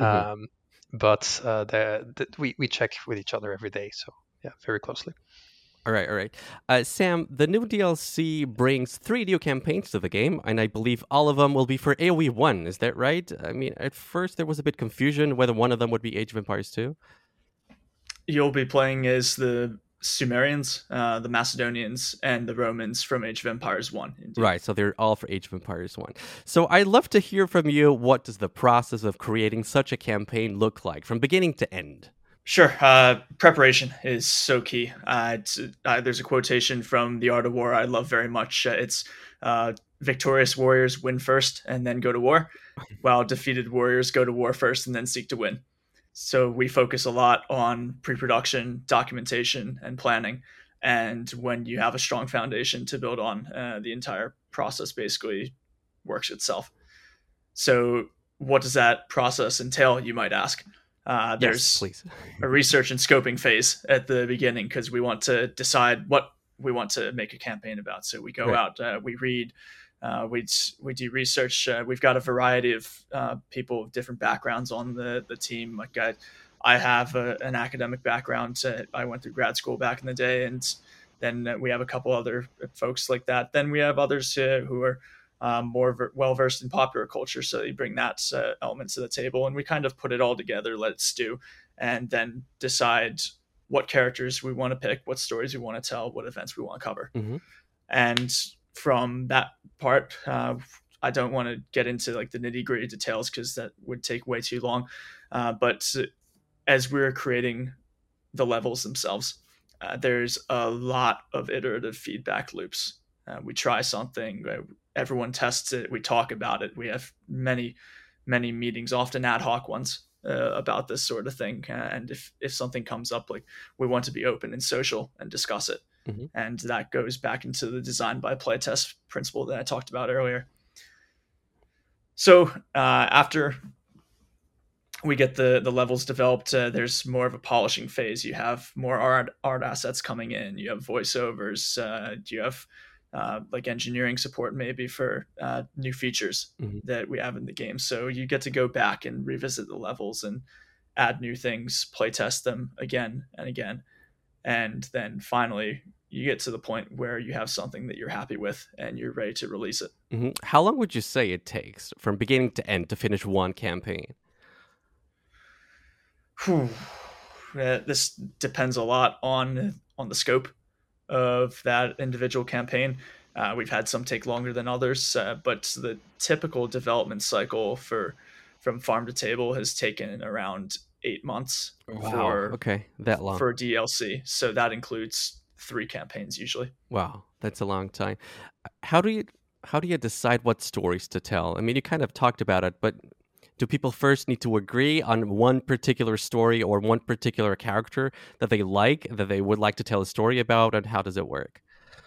[SPEAKER 2] But we check with each other every day, so yeah, very closely.
[SPEAKER 1] All right. Sam, the new DLC brings 3 new campaigns to the game, and I believe all of them will be for AoE 1. Is that right? I mean, at first there was a bit confusion whether one of them would be Age of Empires 2.
[SPEAKER 3] You'll be playing as the Sumerians, the Macedonians, and the Romans from Age of Empires 1. Indeed.
[SPEAKER 1] Right, so they're all for Age of Empires 1. So I'd love to hear from you, what does the process of creating such a campaign look like, from beginning to end?
[SPEAKER 3] Sure. Preparation is so key. There's a quotation from The Art of War I love very much. It's victorious warriors win first and then go to war, while defeated warriors go to war first and then seek to win. So we focus a lot on pre-production, documentation, and planning. And when you have a strong foundation to build on, the entire process basically works itself. So what does that process entail, you might ask? There's a research and scoping phase at the beginning, because we want to decide what we want to make a campaign about. So we go out, we read, we do research. We've got a variety of people with different backgrounds on the team. Like I have an academic background. I went through grad school back in the day, and then we have a couple other folks like that. Then we have others who are more well versed in popular culture, so you bring that element to the table, and we kind of put it all together, let it stew, and then decide what characters we want to pick, what stories we want to tell, what events we want to cover.
[SPEAKER 1] Mm-hmm.
[SPEAKER 3] And from that part, I don't want to get into like the nitty gritty details because that would take way too long. But as we're creating the levels themselves, there's a lot of iterative feedback loops. We try something, everyone tests it, we talk about it. We have many meetings, often ad hoc ones, about this sort of thing. And if something comes up, like, we want to be open and social and discuss it.
[SPEAKER 1] Mm-hmm.
[SPEAKER 3] And that goes back into the design by playtest principle that I talked about earlier. So after we get the levels developed, there's more of a polishing phase. You have more art assets coming in. You have voiceovers. You have like engineering support maybe for new features that we have in the game. So you get to go back and revisit the levels and add new things, play test them again and again. And then finally you get to the point where you have something that you're happy with and you're ready to release it.
[SPEAKER 1] Mm-hmm. How long would you say it takes from beginning to end to finish one campaign?
[SPEAKER 3] This depends a lot on the scope of that individual campaign. We've had some take longer than others, but the typical development cycle from farm to table has taken around 8 months.
[SPEAKER 1] Wow. Okay, that long
[SPEAKER 3] for DLC. So that includes 3 campaigns usually.
[SPEAKER 1] Wow, that's a long time. How do you decide what stories to tell? I mean, you kind of talked about it, but do people first need to agree on one particular story or one particular character that they would like to tell a story about, and how does it work?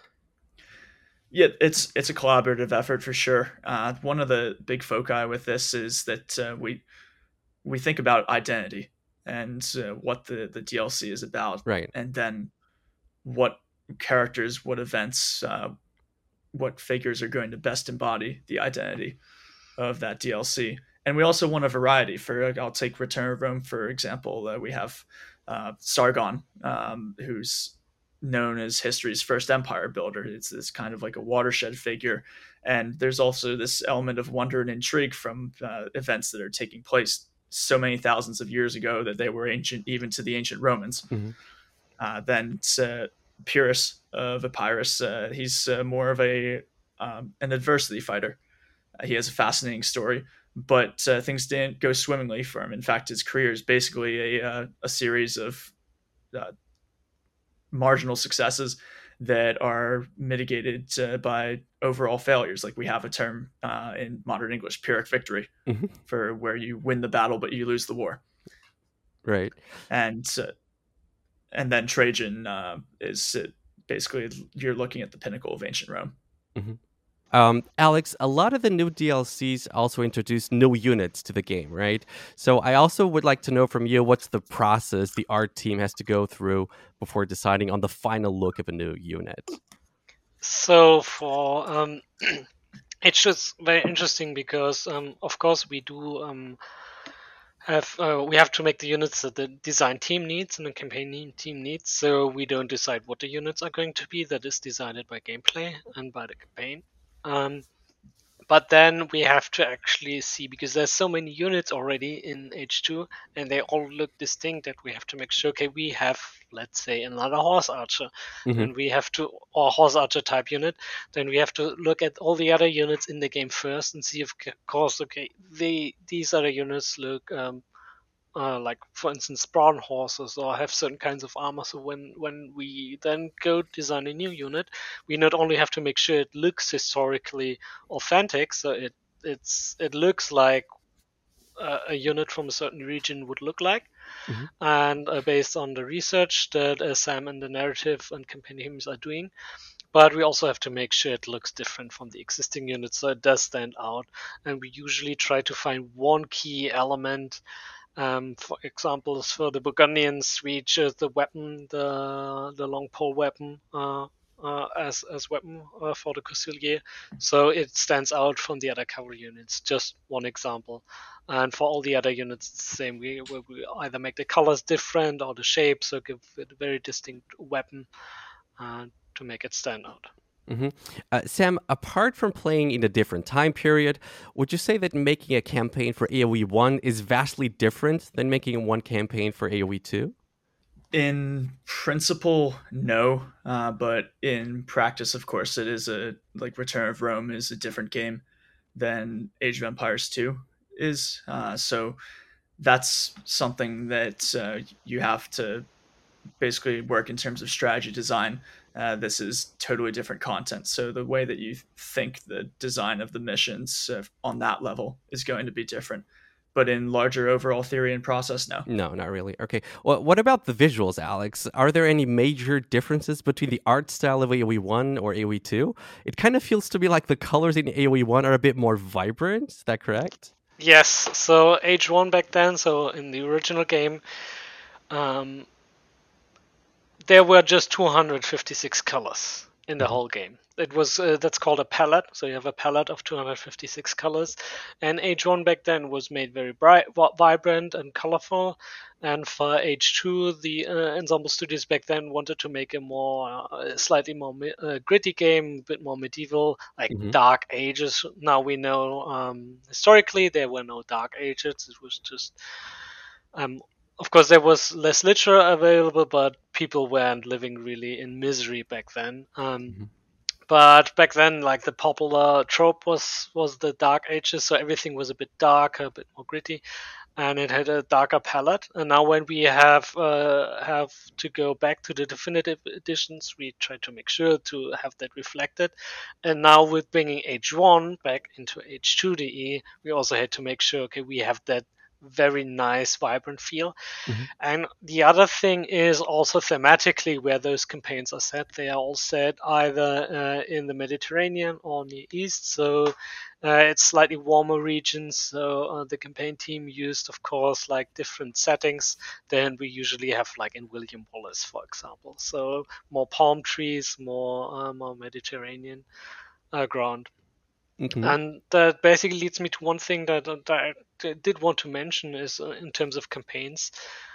[SPEAKER 3] Yeah, it's a collaborative effort for sure. One of the big foci with this is that we think about identity and what the DLC is about,
[SPEAKER 1] right?
[SPEAKER 3] And then what characters, what events, what figures are going to best embody the identity of that DLC. And we also want a variety. I'll take Return of Rome for example. We have Sargon, who's known as history's first empire builder. It's this kind of like a watershed figure, and there's also this element of wonder and intrigue from events that are taking place so many thousands of years ago that they were ancient even to the ancient Romans.
[SPEAKER 1] Mm-hmm.
[SPEAKER 3] Then Pyrrhus of Epirus, he's more of an adversity fighter. He has a fascinating story, but things didn't go swimmingly for him. In fact, his career is basically a series of marginal successes that are mitigated by overall failures. Like, we have a term in modern English, Pyrrhic victory, for where you win the battle but you lose the war.
[SPEAKER 1] Right.
[SPEAKER 3] And then Trajan is basically, you're looking at the pinnacle of ancient Rome.
[SPEAKER 1] Mm-hmm. Alex, a lot of the new DLCs also introduce new units to the game, right? So I also would like to know from you, what's the process the art team has to go through before deciding on the final look of a new unit?
[SPEAKER 4] So for it's just very interesting because of course we do we have to make the units that the design team needs and the campaign team needs. So we don't decide what the units are going to be. That is decided by gameplay and by the campaign. But then we have to actually see, because there's so many units already in H2 and they all look distinct, that we have to make sure, okay, we have, let's say, another horse archer, and we have to, or horse archer type unit, then we have to look at all the other units in the game first and see if, of course, okay, these other units look like, for instance, brown horses, or have certain kinds of armor. So when we then go design a new unit, we not only have to make sure it looks historically authentic, so it looks like a unit from a certain region would look like, and based on the research that Sam and the narrative and campaign teams are doing. But we also have to make sure it looks different from the existing units, so it does stand out. And we usually try to find one key element. For example, for the Burgundians, we chose the weapon, the long pole weapon, as weapon for the Cosilier, so it stands out from the other cavalry units. Just one example. And for all the other units, it's the same. We either make the colors different or the shape, so give it a very distinct weapon to make it stand out.
[SPEAKER 1] hmm Sam, apart from playing in a different time period, would you say that making a campaign for AoE 1 is vastly different than making one campaign for AoE 2?
[SPEAKER 3] In principle, no, but in practice, of course, it is a like Return of Rome is a different game than Age of Empires 2 is. So that's something that you have to basically work in terms of strategy design. This is totally different content. So the way that you think the design of the missions on that level is going to be different. But in larger overall theory and process, no.
[SPEAKER 1] No, not really. Okay. Well, what about the visuals, Alex? Are there any major differences between the art style of AoE 1 or AoE 2? It kind of feels to me like the colors in AoE 1 are a bit more vibrant. Is that correct?
[SPEAKER 4] Yes, so Age 1 back then, so in the original game, um, there were just 256 colors in the whole game. It was that's called a palette. So you have a palette of 256 colors, and H1 back then was made very bright, vibrant, and colorful. And for H2, the Ensemble Studios back then wanted to make a more, slightly more gritty game, a bit more medieval, like Dark Ages. Now we know historically there were no Dark Ages. It was just of course, there was less literature available, but people weren't living really in misery back then. But back then, like the popular trope was the Dark Ages, so everything was a bit darker, a bit more gritty, and it had a darker palette. And now, when we have to go back to the definitive editions, we try to make sure to have that reflected. And now, with bringing H1 back into H2DE, we also had to make sure, okay, we have that very nice, vibrant feel. And the other thing is also thematically where those campaigns are set. They are all set either in the Mediterranean or Near East, so it's slightly warmer regions. So the campaign team used, of course, like different settings than we usually have, like in William Wallace, for example. So more palm trees, more Mediterranean ground. And that basically leads me to one thing that I did want to mention is in terms of campaigns,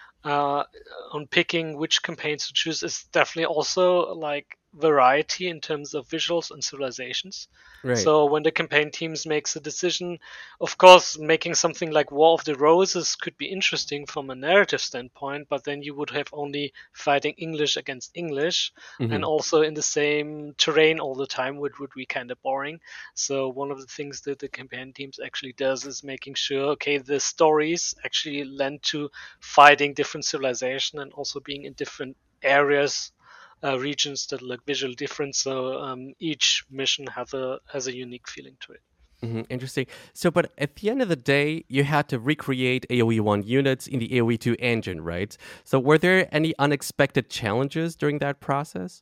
[SPEAKER 4] on picking which campaigns to choose is definitely also like variety in terms of visuals and civilizations.
[SPEAKER 1] Right.
[SPEAKER 4] So when the campaign teams makes a decision, of course, making something like War of the Roses could be interesting from a narrative standpoint, but then you would have only fighting English against English, and also in the same terrain all the time, which would be kind of boring. So one of the things that the campaign teams actually does is making sure, okay, the stories actually lend to fighting different civilization and also being in different areas, regions that look visually different. So each mission has a unique feeling to it.
[SPEAKER 1] Interesting. So, but at the end of the day, you had to recreate AoE 1 units in the AoE 2 engine, right? So, were there any unexpected challenges during that process?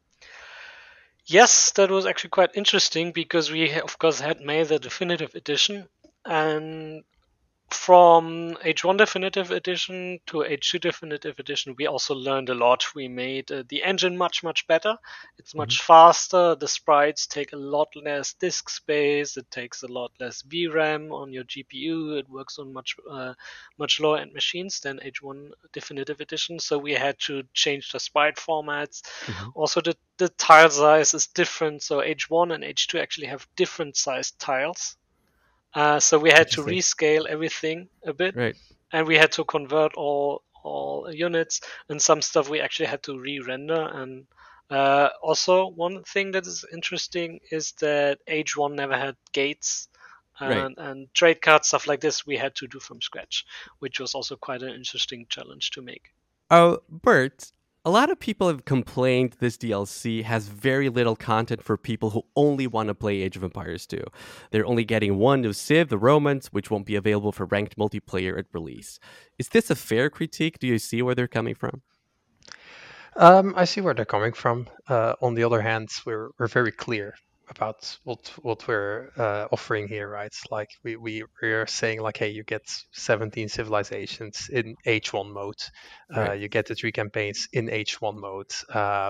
[SPEAKER 4] Yes, that was actually quite interesting because we, of course, had made the definitive edition, and from H1 Definitive Edition to H2 Definitive Edition, we also learned a lot. We made the engine much, much better. It's much faster. The sprites take a lot less disk space. It takes a lot less VRAM on your GPU. It works on much lower end machines than H1 Definitive Edition. So we had to change the sprite formats. Also, the tile size is different. So H1 and H2 actually have different sized tiles. So we had to rescale everything a bit,
[SPEAKER 1] right,
[SPEAKER 4] and we had to convert all units, and some stuff we actually had to re-render. And also, one thing that is interesting is that H1 never had gates, and trade cards, stuff like this, we had to do from scratch, which was also quite an interesting challenge to make.
[SPEAKER 1] Oh, Bert, a lot of people have complained this DLC has very little content for people who only want to play Age of Empires 2. They're only getting one of Civ, the Romans, which won't be available for ranked multiplayer at release. Is this a fair critique? Do you see where they're coming from?
[SPEAKER 2] I see where they're coming from. On the other hand, we're very clear about what we're offering here, right? Like we're saying, like, hey, you get 17 civilizations in H1 mode. You get the 3 campaigns in H1 mode.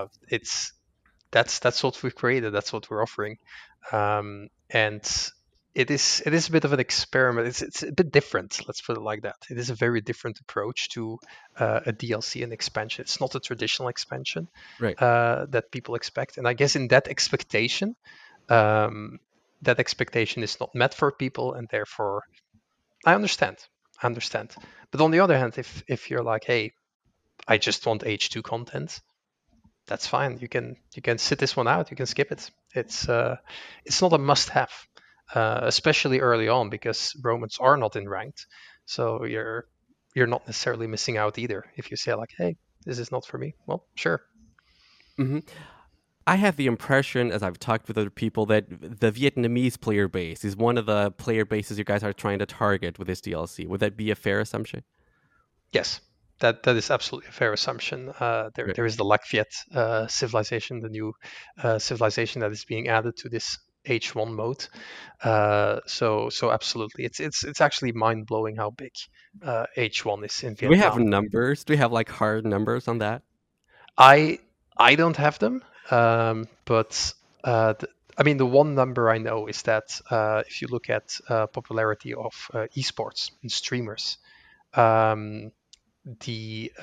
[SPEAKER 2] That's what we've created. That's what we're offering. And it is a bit of an experiment. It's a bit different. Let's put it like that. It is a very different approach to a DLC and expansion. It's not a traditional expansion
[SPEAKER 1] Right.
[SPEAKER 2] that people expect, and I guess in that expectation, that expectation is not met for people, and therefore, I understand. But on the other hand, if you're like, hey, I just want H2 content, that's fine. You can sit this one out. You can skip it. It's not a must-have, especially early on, because Romans are not in ranked, so you're not necessarily missing out either. If you say like, hey, this is not for me, well, sure.
[SPEAKER 1] hmm I have the impression, as I've talked with other people, that the Vietnamese player base is one of the player bases you guys are trying to target with this DLC. Would that be a fair assumption?
[SPEAKER 2] Yes, that is absolutely a fair assumption.
[SPEAKER 1] Right.
[SPEAKER 2] There is the Lac Viet civilization, the new civilization that is being added to this H1 mode. So absolutely, it's actually mind blowing how big H1 is in
[SPEAKER 1] Do we have
[SPEAKER 2] Vietnam.
[SPEAKER 1] numbers? Do we have like hard numbers on that?
[SPEAKER 2] I don't have them, but I mean the one number I know is that if you look at popularity of esports and streamers, um, the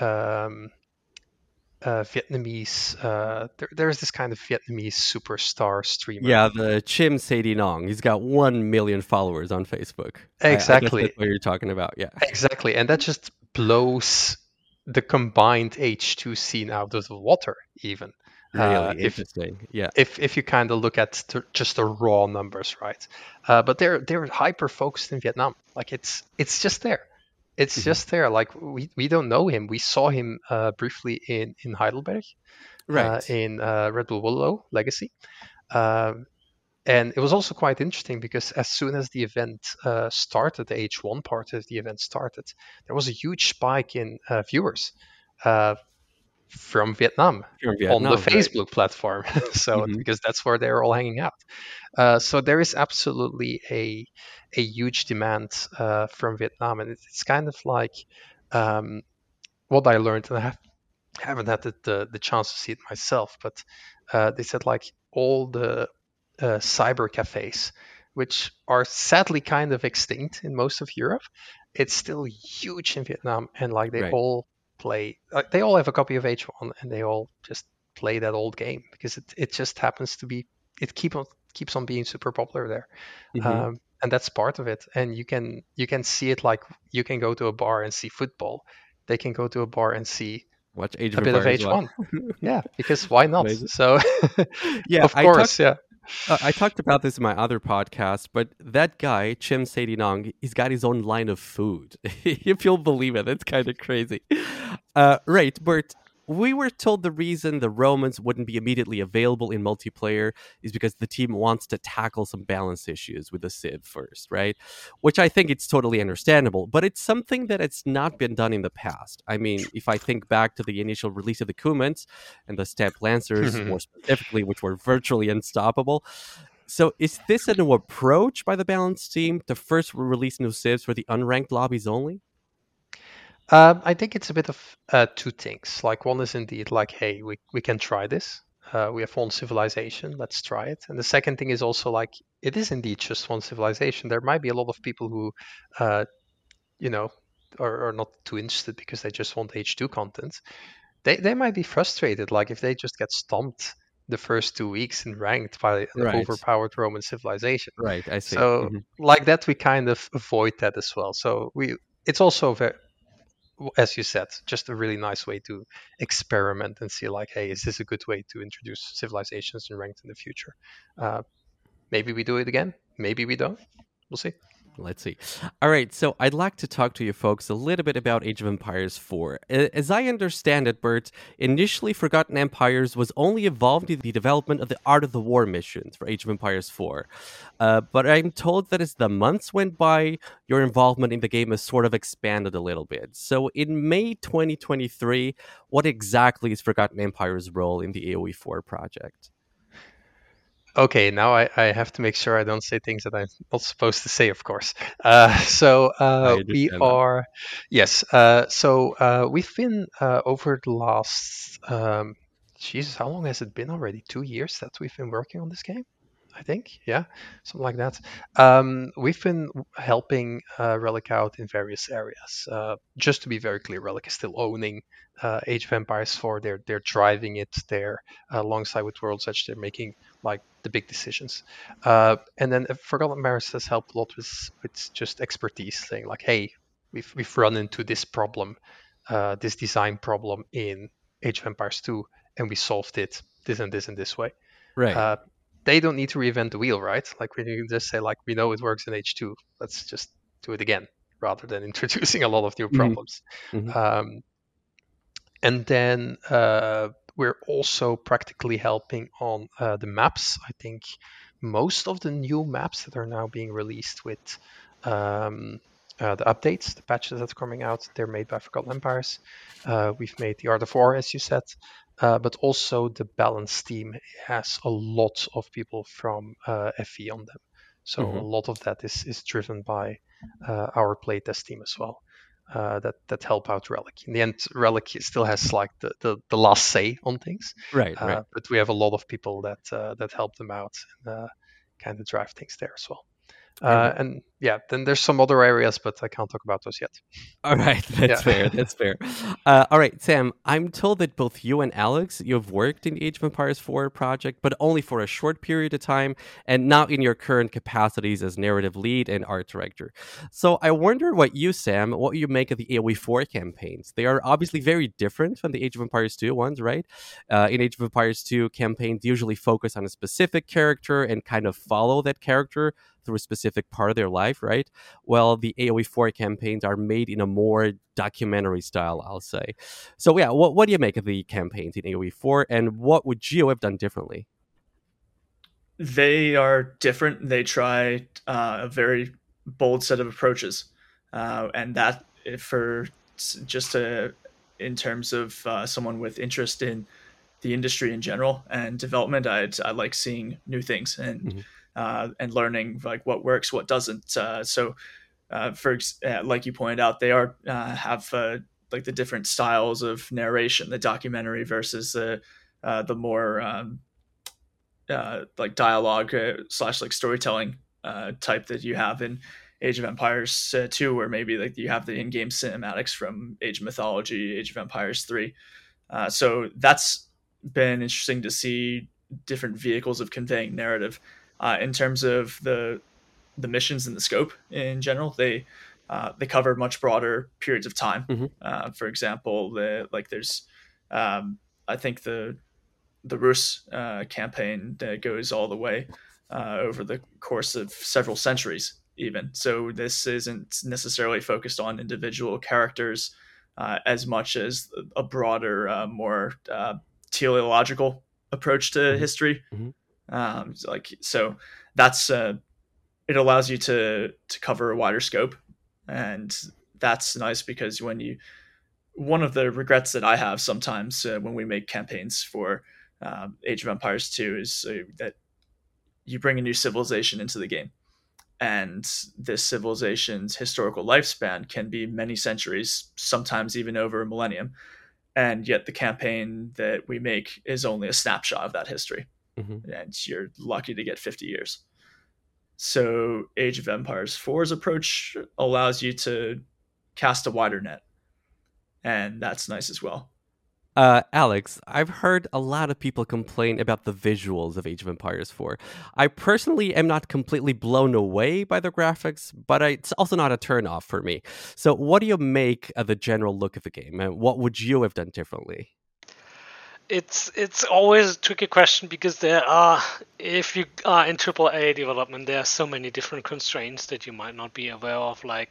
[SPEAKER 2] Vietnamese there's this kind of Vietnamese superstar streamer.
[SPEAKER 1] Yeah, the Chim Sadie Nong. He's got 1 million followers on Facebook. I guess
[SPEAKER 2] Exactly,
[SPEAKER 1] that's what you're talking about. Yeah.
[SPEAKER 2] exactly, and that just blows the combined H2 scene out of the water. Even
[SPEAKER 1] Really
[SPEAKER 2] if
[SPEAKER 1] interesting. Yeah.
[SPEAKER 2] if you kind of look at just the raw numbers, right? But they're hyper focused in Vietnam. Like it's just there. It's
[SPEAKER 1] Mhm.
[SPEAKER 2] just there. Like we don't know him. We saw him briefly in Heidelberg,
[SPEAKER 1] Right.
[SPEAKER 2] in Red Bull Willow Legacy. And it was also quite interesting because as soon as the event started, the H1 part of the event started, there was a huge spike in viewers from Vietnam
[SPEAKER 1] From
[SPEAKER 2] on the
[SPEAKER 1] Vietnam. Right.
[SPEAKER 2] Facebook platform. So
[SPEAKER 1] Mhm.
[SPEAKER 2] because that's where they're all hanging out. So there is absolutely a huge demand from Vietnam, and it's kind of like um, what I learned, and I haven't had the chance to see it myself, but they said like all the cyber cafes, which are sadly kind of extinct in most of Europe, it's still huge in Vietnam, and like they
[SPEAKER 1] Right.
[SPEAKER 2] all play, like they all have a copy of H1, and they all just play that old game because it just happens to be it keeps on being super popular there.
[SPEAKER 1] Mhm.
[SPEAKER 2] And that's part of it. And you can see it like you can go to a bar and see football. They can go to a bar and see
[SPEAKER 1] Watch Age
[SPEAKER 2] a
[SPEAKER 1] of
[SPEAKER 2] bit of
[SPEAKER 1] Empires 1.
[SPEAKER 2] H1. Yeah, because why not?
[SPEAKER 1] Amazing.
[SPEAKER 2] So,
[SPEAKER 1] Yeah,
[SPEAKER 2] of course, yeah.
[SPEAKER 1] I talked about this in my other podcast, but that guy, Chim Sadie Nong, he's got his own line of food. If you'll believe it, it's kind of crazy. Right, Bert, we were told the reason the Romans wouldn't be immediately available in multiplayer is because the team wants to tackle some balance issues with the Civ first, right? Which I think it's totally understandable, but it's something that it's not been done in the past. I mean, if I think back to the initial release of the Cumans and the Steppe Lancers, more specifically, which were virtually unstoppable. So is this a new approach by the balance team to first release new Civs for the unranked lobbies only?
[SPEAKER 2] I think it's a bit of two things. Like one is indeed like, hey, we can try this. We have one civilization, let's try it. And the second thing is also like, it is indeed just one civilization. There might be a lot of people who, you know, are not too interested because they just want H2 content. They might be frustrated, like if they just get stomped the first 2 weeks in ranked by an
[SPEAKER 1] Right,
[SPEAKER 2] overpowered Roman civilization.
[SPEAKER 1] right, I see.
[SPEAKER 2] So like that, we kind of avoid that as well. So it's also very, as you said, just a really nice way to experiment and see like, hey, is this a good way to introduce civilizations in ranked in the future? Maybe we do it again. Maybe we don't. We'll see.
[SPEAKER 1] Let's see. All right, so I'd like to talk to you folks a little bit about Age of Empires 4. As I understand it, Bert, initially Forgotten Empires was only involved in the development of the Art of the War missions for Age of Empires 4. But I'm told that as the months went by, your involvement in the game has sort of expanded a little bit. So in May 2023, what exactly is Forgotten Empires' role in the AoE 4 project?
[SPEAKER 2] Okay, now I have to make sure I don't say things that I'm not supposed to say, of course.
[SPEAKER 1] I
[SPEAKER 2] We
[SPEAKER 1] understand that.
[SPEAKER 2] are, yes. We've been over the last, Jesus, how long has it been already? 2 years that we've been working on this game? I think. Yeah, something like that. We've been helping Relic out in various areas. Just to be very clear, Relic is still owning Age of Empires 4. They're driving it. They're alongside with World's Edge. They're making like the big decisions. And then Forgotten Empires has helped a lot with just expertise, saying like, hey, we've run into this problem, this design problem in Age of Empires 2, and we solved it this and this and this way.
[SPEAKER 1] Right.
[SPEAKER 2] They don't need to reinvent the wheel, right? Like when you just say like, we know it works in H2, let's just do it again, rather than introducing a lot of new problems. And then we're also practically helping on the maps. I think most of the new maps that are now being released with the updates, the patches that's coming out, they're made by Forgotten Empires. We've made the Art of War, as you said, but also the balance team has a lot of people from FE on them. So a lot of that is driven by our playtest team as well. That help out Relic. In the end, Relic still has like the last say on things.
[SPEAKER 1] Right.
[SPEAKER 2] But we have a lot of people that help them out and kind of drive things there as well. And yeah, then there's some other areas, but I can't talk about those yet.
[SPEAKER 1] All right, that's fair. That's fair. All right, Sam, I'm told that both you and Alex, you've worked in the Age of Empires 4 project, but only for a short period of time, and not in your current capacities as narrative lead and art director. So I wonder what you make of the AoE 4 campaigns. They are obviously very different from the Age of Empires 2 ones, right? In Age of Empires 2, campaigns usually focus on a specific character and kind of follow that character through a specific part of their life, right? Well, the AoE 4 campaigns are made in a more documentary style, I'll say. So yeah, what do you make of the campaigns in AoE 4, and what would you have done differently?
[SPEAKER 3] They are different. They try a very bold set of approaches, and that for just in terms of someone with interest in the industry in general and development, I like seeing new things and learning like what works, what doesn't. So like you pointed out, they are have like the different styles of narration, the documentary versus the more like dialogue / like storytelling type that you have in Age of Empires 2, where maybe like you have the in-game cinematics from Age of Mythology, Age of Empires 3. So that's been interesting to see different vehicles of conveying narrative. In terms of the missions and the scope in general, they cover much broader periods of time. For example, there's I think the Rus campaign that goes all the way over the course of several centuries even. So this isn't necessarily focused on individual characters as much as a broader, more teleological approach to history. So that's it allows you to cover a wider scope, and that's nice because one of the regrets that I have sometimes when we make campaigns for Age of Empires 2 is that you bring a new civilization into the game, and this civilization's historical lifespan can be many centuries, sometimes even over a millennium, and yet the campaign that we make is only a snapshot of that history. And you're lucky to get 50 years. So Age of Empires 4's approach allows you to cast a wider net, and that's nice as well.
[SPEAKER 1] Alex, I've heard a lot of people complain about the visuals of Age of Empires 4. I personally am not completely blown away by the graphics, but it's also not a turn-off for me. So what do you make of the general look of the game, and what would you have done differently?
[SPEAKER 4] It's always a tricky question because if you are in AAA development, there are so many different constraints that you might not be aware of, like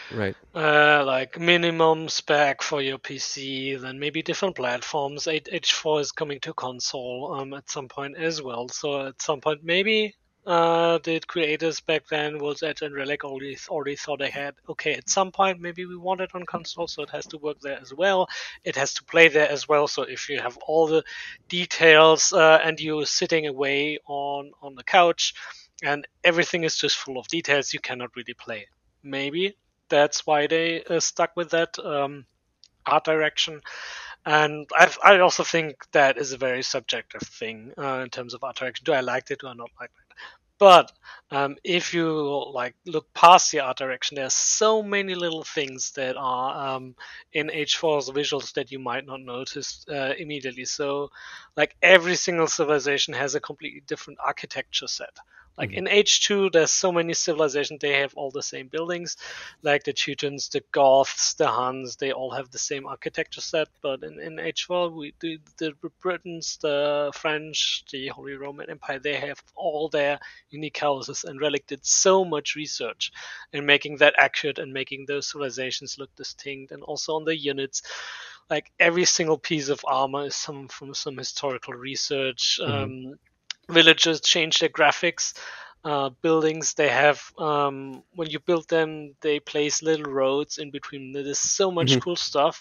[SPEAKER 4] minimum spec for your PC, then maybe different platforms. H4 is coming to console at some point as well, so at some point maybe the creators back then, World's Edge and Relic, already thought ahead. Okay, at some point maybe we want it on console, so it has to work there as well. It has to play there as well. So if you have all the details and you're sitting away on the couch and everything is just full of details, you cannot really play. Maybe that's why they stuck with that art direction. And I also think that is a very subjective thing in terms of art direction. Do I like it? Do I not like it? But if you like look past the art direction, there's so many little things that are in H4's visuals that you might not notice immediately. So, like every single civilization has a completely different architecture set. Like in H2, there's so many civilizations, they have all the same buildings, like the Teutons, the Goths, the Huns, they all have the same architecture set. But in H4, the Britons, the French, the Holy Roman Empire, they have all their unique houses. And Relic did so much research in making that accurate and making those civilizations look distinct. And also on the units, like every single piece of armor is from some historical research. Villagers change their graphics. Buildings, they have when you build them, they place little roads in between. There's so much cool stuff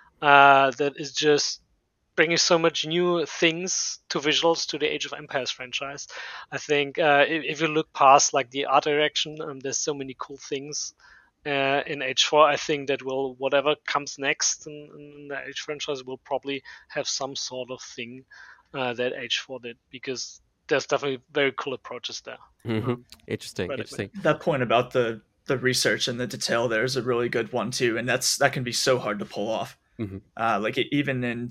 [SPEAKER 4] that is just bringing so much new things to visuals to the Age of Empires franchise. I think if you look past like the art direction, there's so many cool things in H4. I think that will whatever comes next in the H franchise will probably have some sort of thing that H4 did, because there's definitely very cool approaches there.
[SPEAKER 1] Interesting.
[SPEAKER 3] That point about the research and the detail there is a really good one too, and that can be so hard to pull off. Even in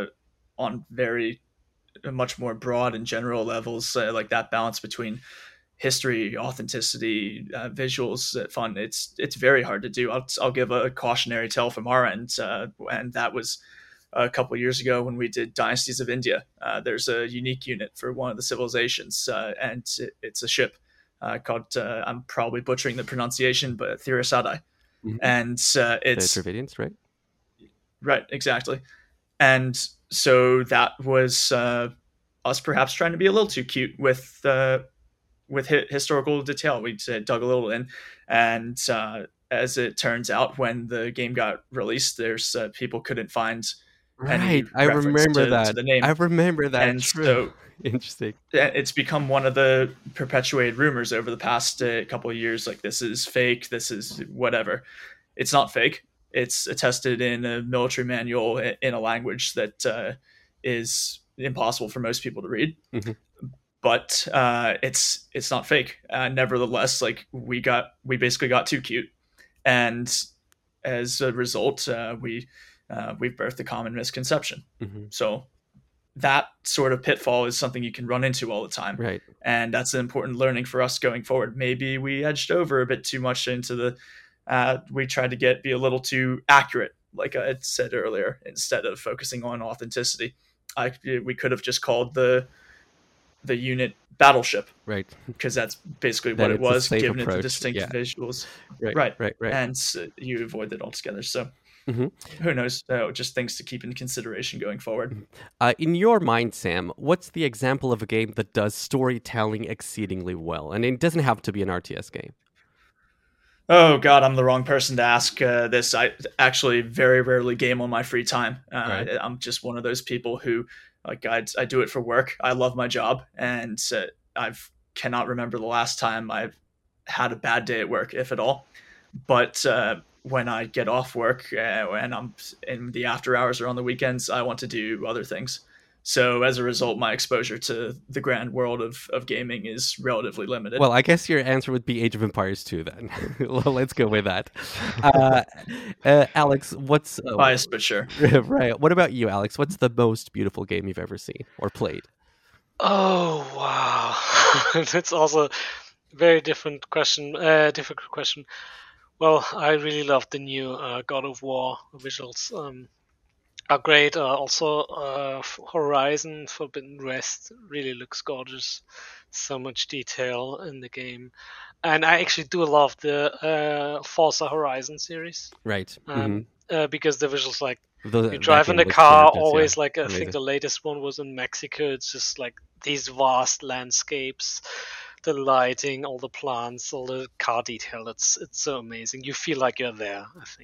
[SPEAKER 3] on very much more broad and general levels, like that balance between history, authenticity, visuals, fun. It's very hard to do. I'll give a cautionary tale from our end, and that was a couple of years ago when we did Dynasties of India. There's a unique unit for one of the civilizations, and it's a ship called, I'm probably butchering the pronunciation, but Thirasadai. And it's... The
[SPEAKER 1] Dravidians, right?
[SPEAKER 3] Right, exactly. And so that was us perhaps trying to be a little too cute with historical detail. We dug a little in, and as it turns out, when the game got released, there's people couldn't find
[SPEAKER 1] Right, I remember that.
[SPEAKER 3] To the name.
[SPEAKER 1] I remember that.
[SPEAKER 3] And so
[SPEAKER 1] interesting.
[SPEAKER 3] It's become one of the perpetuated rumors over the past couple of years. Like, this is fake. This is whatever. It's not fake. It's attested in a military manual in a language that is impossible for most people to read. But it's not fake. Nevertheless, like we basically got too cute, and as a result, we've birthed a common misconception. So that sort of pitfall is something you can run into all the time.
[SPEAKER 1] Right.
[SPEAKER 3] And that's an important learning for us going forward. Maybe we edged over a bit too much into we tried to be a little too accurate, like I had said earlier, instead of focusing on authenticity. We could have just called the unit Battleship. Right. Because that's basically what it was, given it the distinct visuals. Right. And you avoid it altogether. So who knows? Just things to keep in consideration going forward.
[SPEAKER 1] In your mind, Sam, what's the example of a game that does storytelling exceedingly well? And it doesn't have to be an RTS game.
[SPEAKER 3] Oh, God, I'm the wrong person to ask this. I actually very rarely game on my free time. Right. I'm just one of those people who, like, I do it for work. I love my job, and I cannot remember the last time I've had a bad day at work, if at all. But when I get off work and I'm in the after hours or on the weekends, I want to do other things. So as a result, my exposure to the grand world of gaming is relatively limited.
[SPEAKER 1] Well, I guess your answer would be Age of Empires 2 then. Well, let's go with that. Alex, what's...
[SPEAKER 3] biased, but sure.
[SPEAKER 1] Right. What about you, Alex? What's the most beautiful game you've ever seen or played?
[SPEAKER 4] Oh, wow. That's also a very different question. Difficult question. Well, I really love the new God of War visuals. Are great. Also, Horizon Forbidden West really looks gorgeous. So much detail in the game, and I actually do love the Forza Horizon series.
[SPEAKER 1] Right.
[SPEAKER 4] Because the visuals, like you drive in the car, always like I think the latest one was in Mexico. It's just like these vast landscapes, the lighting, all the plants, all the car detail. It's so amazing. You feel like you're there, I think.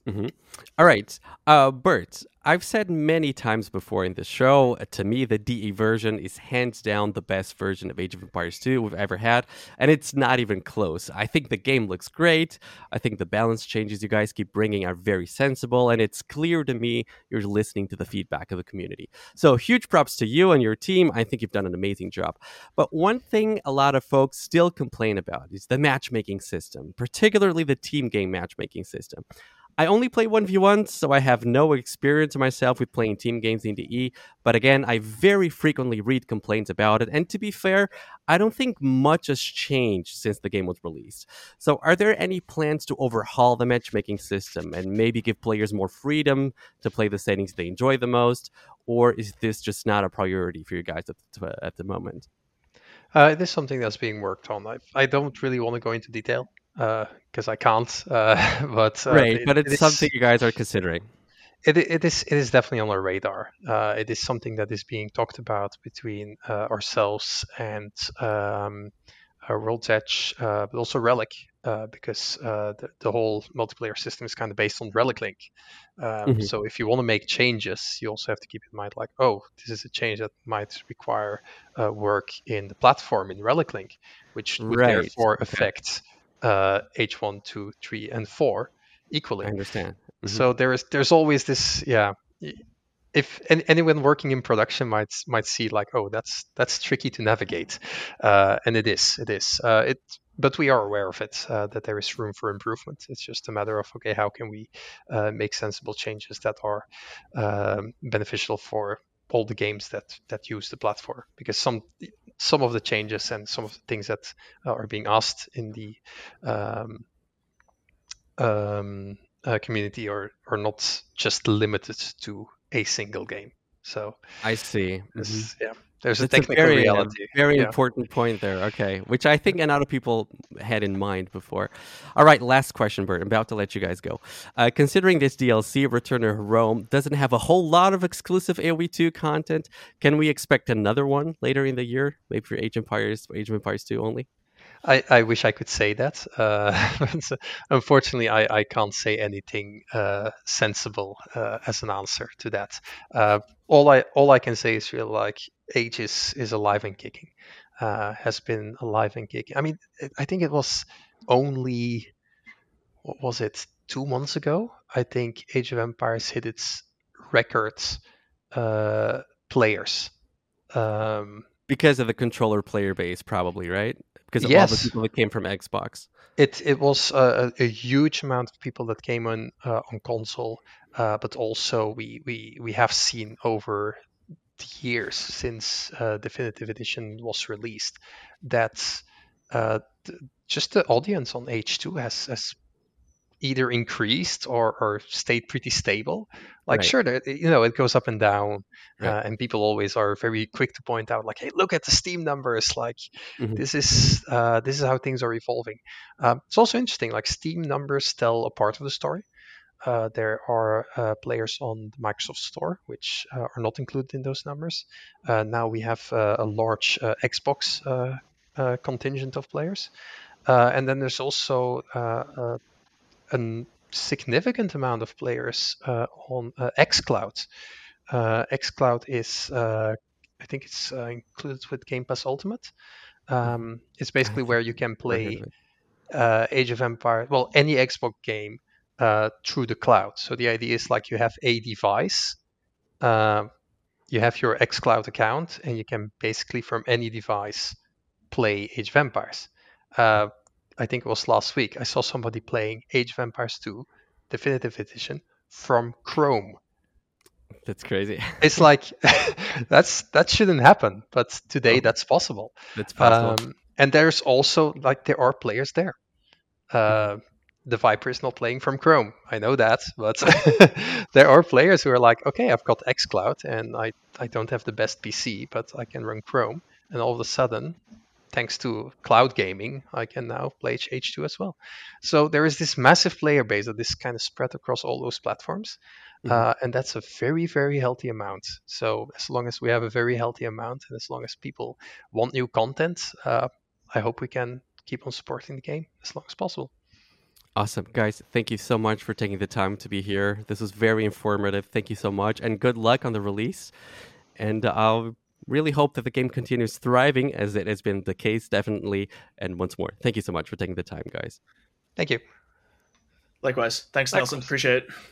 [SPEAKER 1] Hmm. All right. Bert, I've said many times before in the show, to me, the DE version is hands down the best version of Age of Empires 2 we've ever had, and it's not even close. I think the game looks great. I think the balance changes you guys keep bringing are very sensible, and it's clear to me you're listening to the feedback of the community. So, huge props to you and your team. I think you've done an amazing job. But one thing a lot of folks still complain about is the matchmaking system, particularly the team game matchmaking system. I only play 1v1, so I have no experience myself with playing team games in the E. But again, I very frequently read complaints about it. And to be fair, I don't think much has changed since the game was released. So, are there any plans to overhaul the matchmaking system and maybe give players more freedom to play the settings they enjoy the most? Or is this just not a priority for you guys at the moment?
[SPEAKER 2] It is something that's being worked on. I don't really want to go into detail because I can't, but
[SPEAKER 1] Right, but it's something you guys are considering.
[SPEAKER 2] it is definitely on our radar. It is something that is being talked about between ourselves and World's Edge, but also Relic, because the whole multiplayer system is kind of based on Relic Link.
[SPEAKER 1] Mhm.
[SPEAKER 2] So if you want to make changes, you also have to keep in mind, like, oh, this is a change that might require work in the platform in Relic Link, which would
[SPEAKER 1] Right.
[SPEAKER 2] therefore
[SPEAKER 1] Okay.
[SPEAKER 2] affect H1, 2, 3, and 4
[SPEAKER 1] I
[SPEAKER 2] equally.
[SPEAKER 1] understand. Mhm.
[SPEAKER 2] So there's always this, yeah. If anyone working in production might see, like, oh, that's tricky to navigate, and it is it, but we are aware of it, that there is room for improvement. It's just a matter of, okay, how can we make sensible changes that are beneficial for all the games that use the platform, because some of the changes and some of the things that are being asked in the um, community are not just limited to a single game. So
[SPEAKER 1] I see. Mhm.
[SPEAKER 2] yeah, there's a
[SPEAKER 1] That's a
[SPEAKER 2] technical
[SPEAKER 1] very,
[SPEAKER 2] reality.
[SPEAKER 1] very
[SPEAKER 2] Yeah.
[SPEAKER 1] important point there. Okay, which I think a lot of people had in mind before. All right, last question, Bert. I'm about to let you guys go. Considering this DLC, Return to Rome, doesn't have a whole lot of exclusive AoE2 content, can we expect another one later in the year? Maybe for Age of Empires 2 only?
[SPEAKER 2] I wish I could say that. But unfortunately, I can't say anything sensible as an answer to that. All I can say is really, like, Age is alive and kicking. Has been alive and kicking. I mean, I think it was only, what was it, 2 months ago? I think Age of Empires hit its records uh, players. Um,
[SPEAKER 1] Because of the controller player base, probably, right? Because of all the
[SPEAKER 2] yes,
[SPEAKER 1] people that came from Xbox.
[SPEAKER 2] it was a huge amount of people that came on console, but also we have seen over the years since Definitive Edition was released that uh, just the audience on H2 has either increased or stayed pretty stable. Like,
[SPEAKER 1] Right,
[SPEAKER 2] sure, it goes up and down,
[SPEAKER 1] right.
[SPEAKER 2] and people always are very quick to point out, like, hey, look at the Steam numbers. Like,
[SPEAKER 1] Hmm.
[SPEAKER 2] this is how things are evolving. It's also interesting. Like, Steam numbers tell a part of the story. There are players on the Microsoft Store which are not included in those numbers. Now we have a large Xbox contingent of players, and then there's also a significant amount of players on xCloud. xCloud is, I think it's included with Game Pass Ultimate.
[SPEAKER 1] Hmm.
[SPEAKER 2] It's
[SPEAKER 1] I
[SPEAKER 2] basically
[SPEAKER 1] think
[SPEAKER 2] where you can
[SPEAKER 1] I've never heard of
[SPEAKER 2] play
[SPEAKER 1] it.
[SPEAKER 2] Age of Empires, well, any Xbox game through the cloud. So the idea is, like, you have a device, uh, you have your xCloud account, and you can basically from any device play Age of Empires. Uh, I think it was last week I saw somebody playing Age of Empires 2 Definitive Edition from Chrome.
[SPEAKER 1] That's crazy.
[SPEAKER 2] It's like that shouldn't happen, but today
[SPEAKER 1] Oh,
[SPEAKER 2] that's possible.
[SPEAKER 1] that's possible.
[SPEAKER 2] And there's also, like, there are players there.
[SPEAKER 1] Mhm.
[SPEAKER 2] Uh, the Viper is not playing from Chrome. I know that, but there are players who are like, okay, I've got xCloud and I don't have the best PC, but I can run Chrome. And all of a sudden, thanks to cloud gaming, I can now play H2 as well. So there is this massive player base that is kind of spread across all those platforms.
[SPEAKER 1] Mhm.
[SPEAKER 2] And that's a very, very healthy amount. So as long as we have a very healthy amount, and as long as people want new content, I hope we can keep on supporting the game as long as possible.
[SPEAKER 1] Awesome. Guys, thank you so much for taking the time to be here. This was very informative. Thank you so much. And good luck on the release. And I'll really hope that the game continues thriving as it has been the case, definitely. And once more, thank you so much for taking the time, guys.
[SPEAKER 2] Thank you.
[SPEAKER 3] Likewise. Thanks, Nelson. Appreciate it.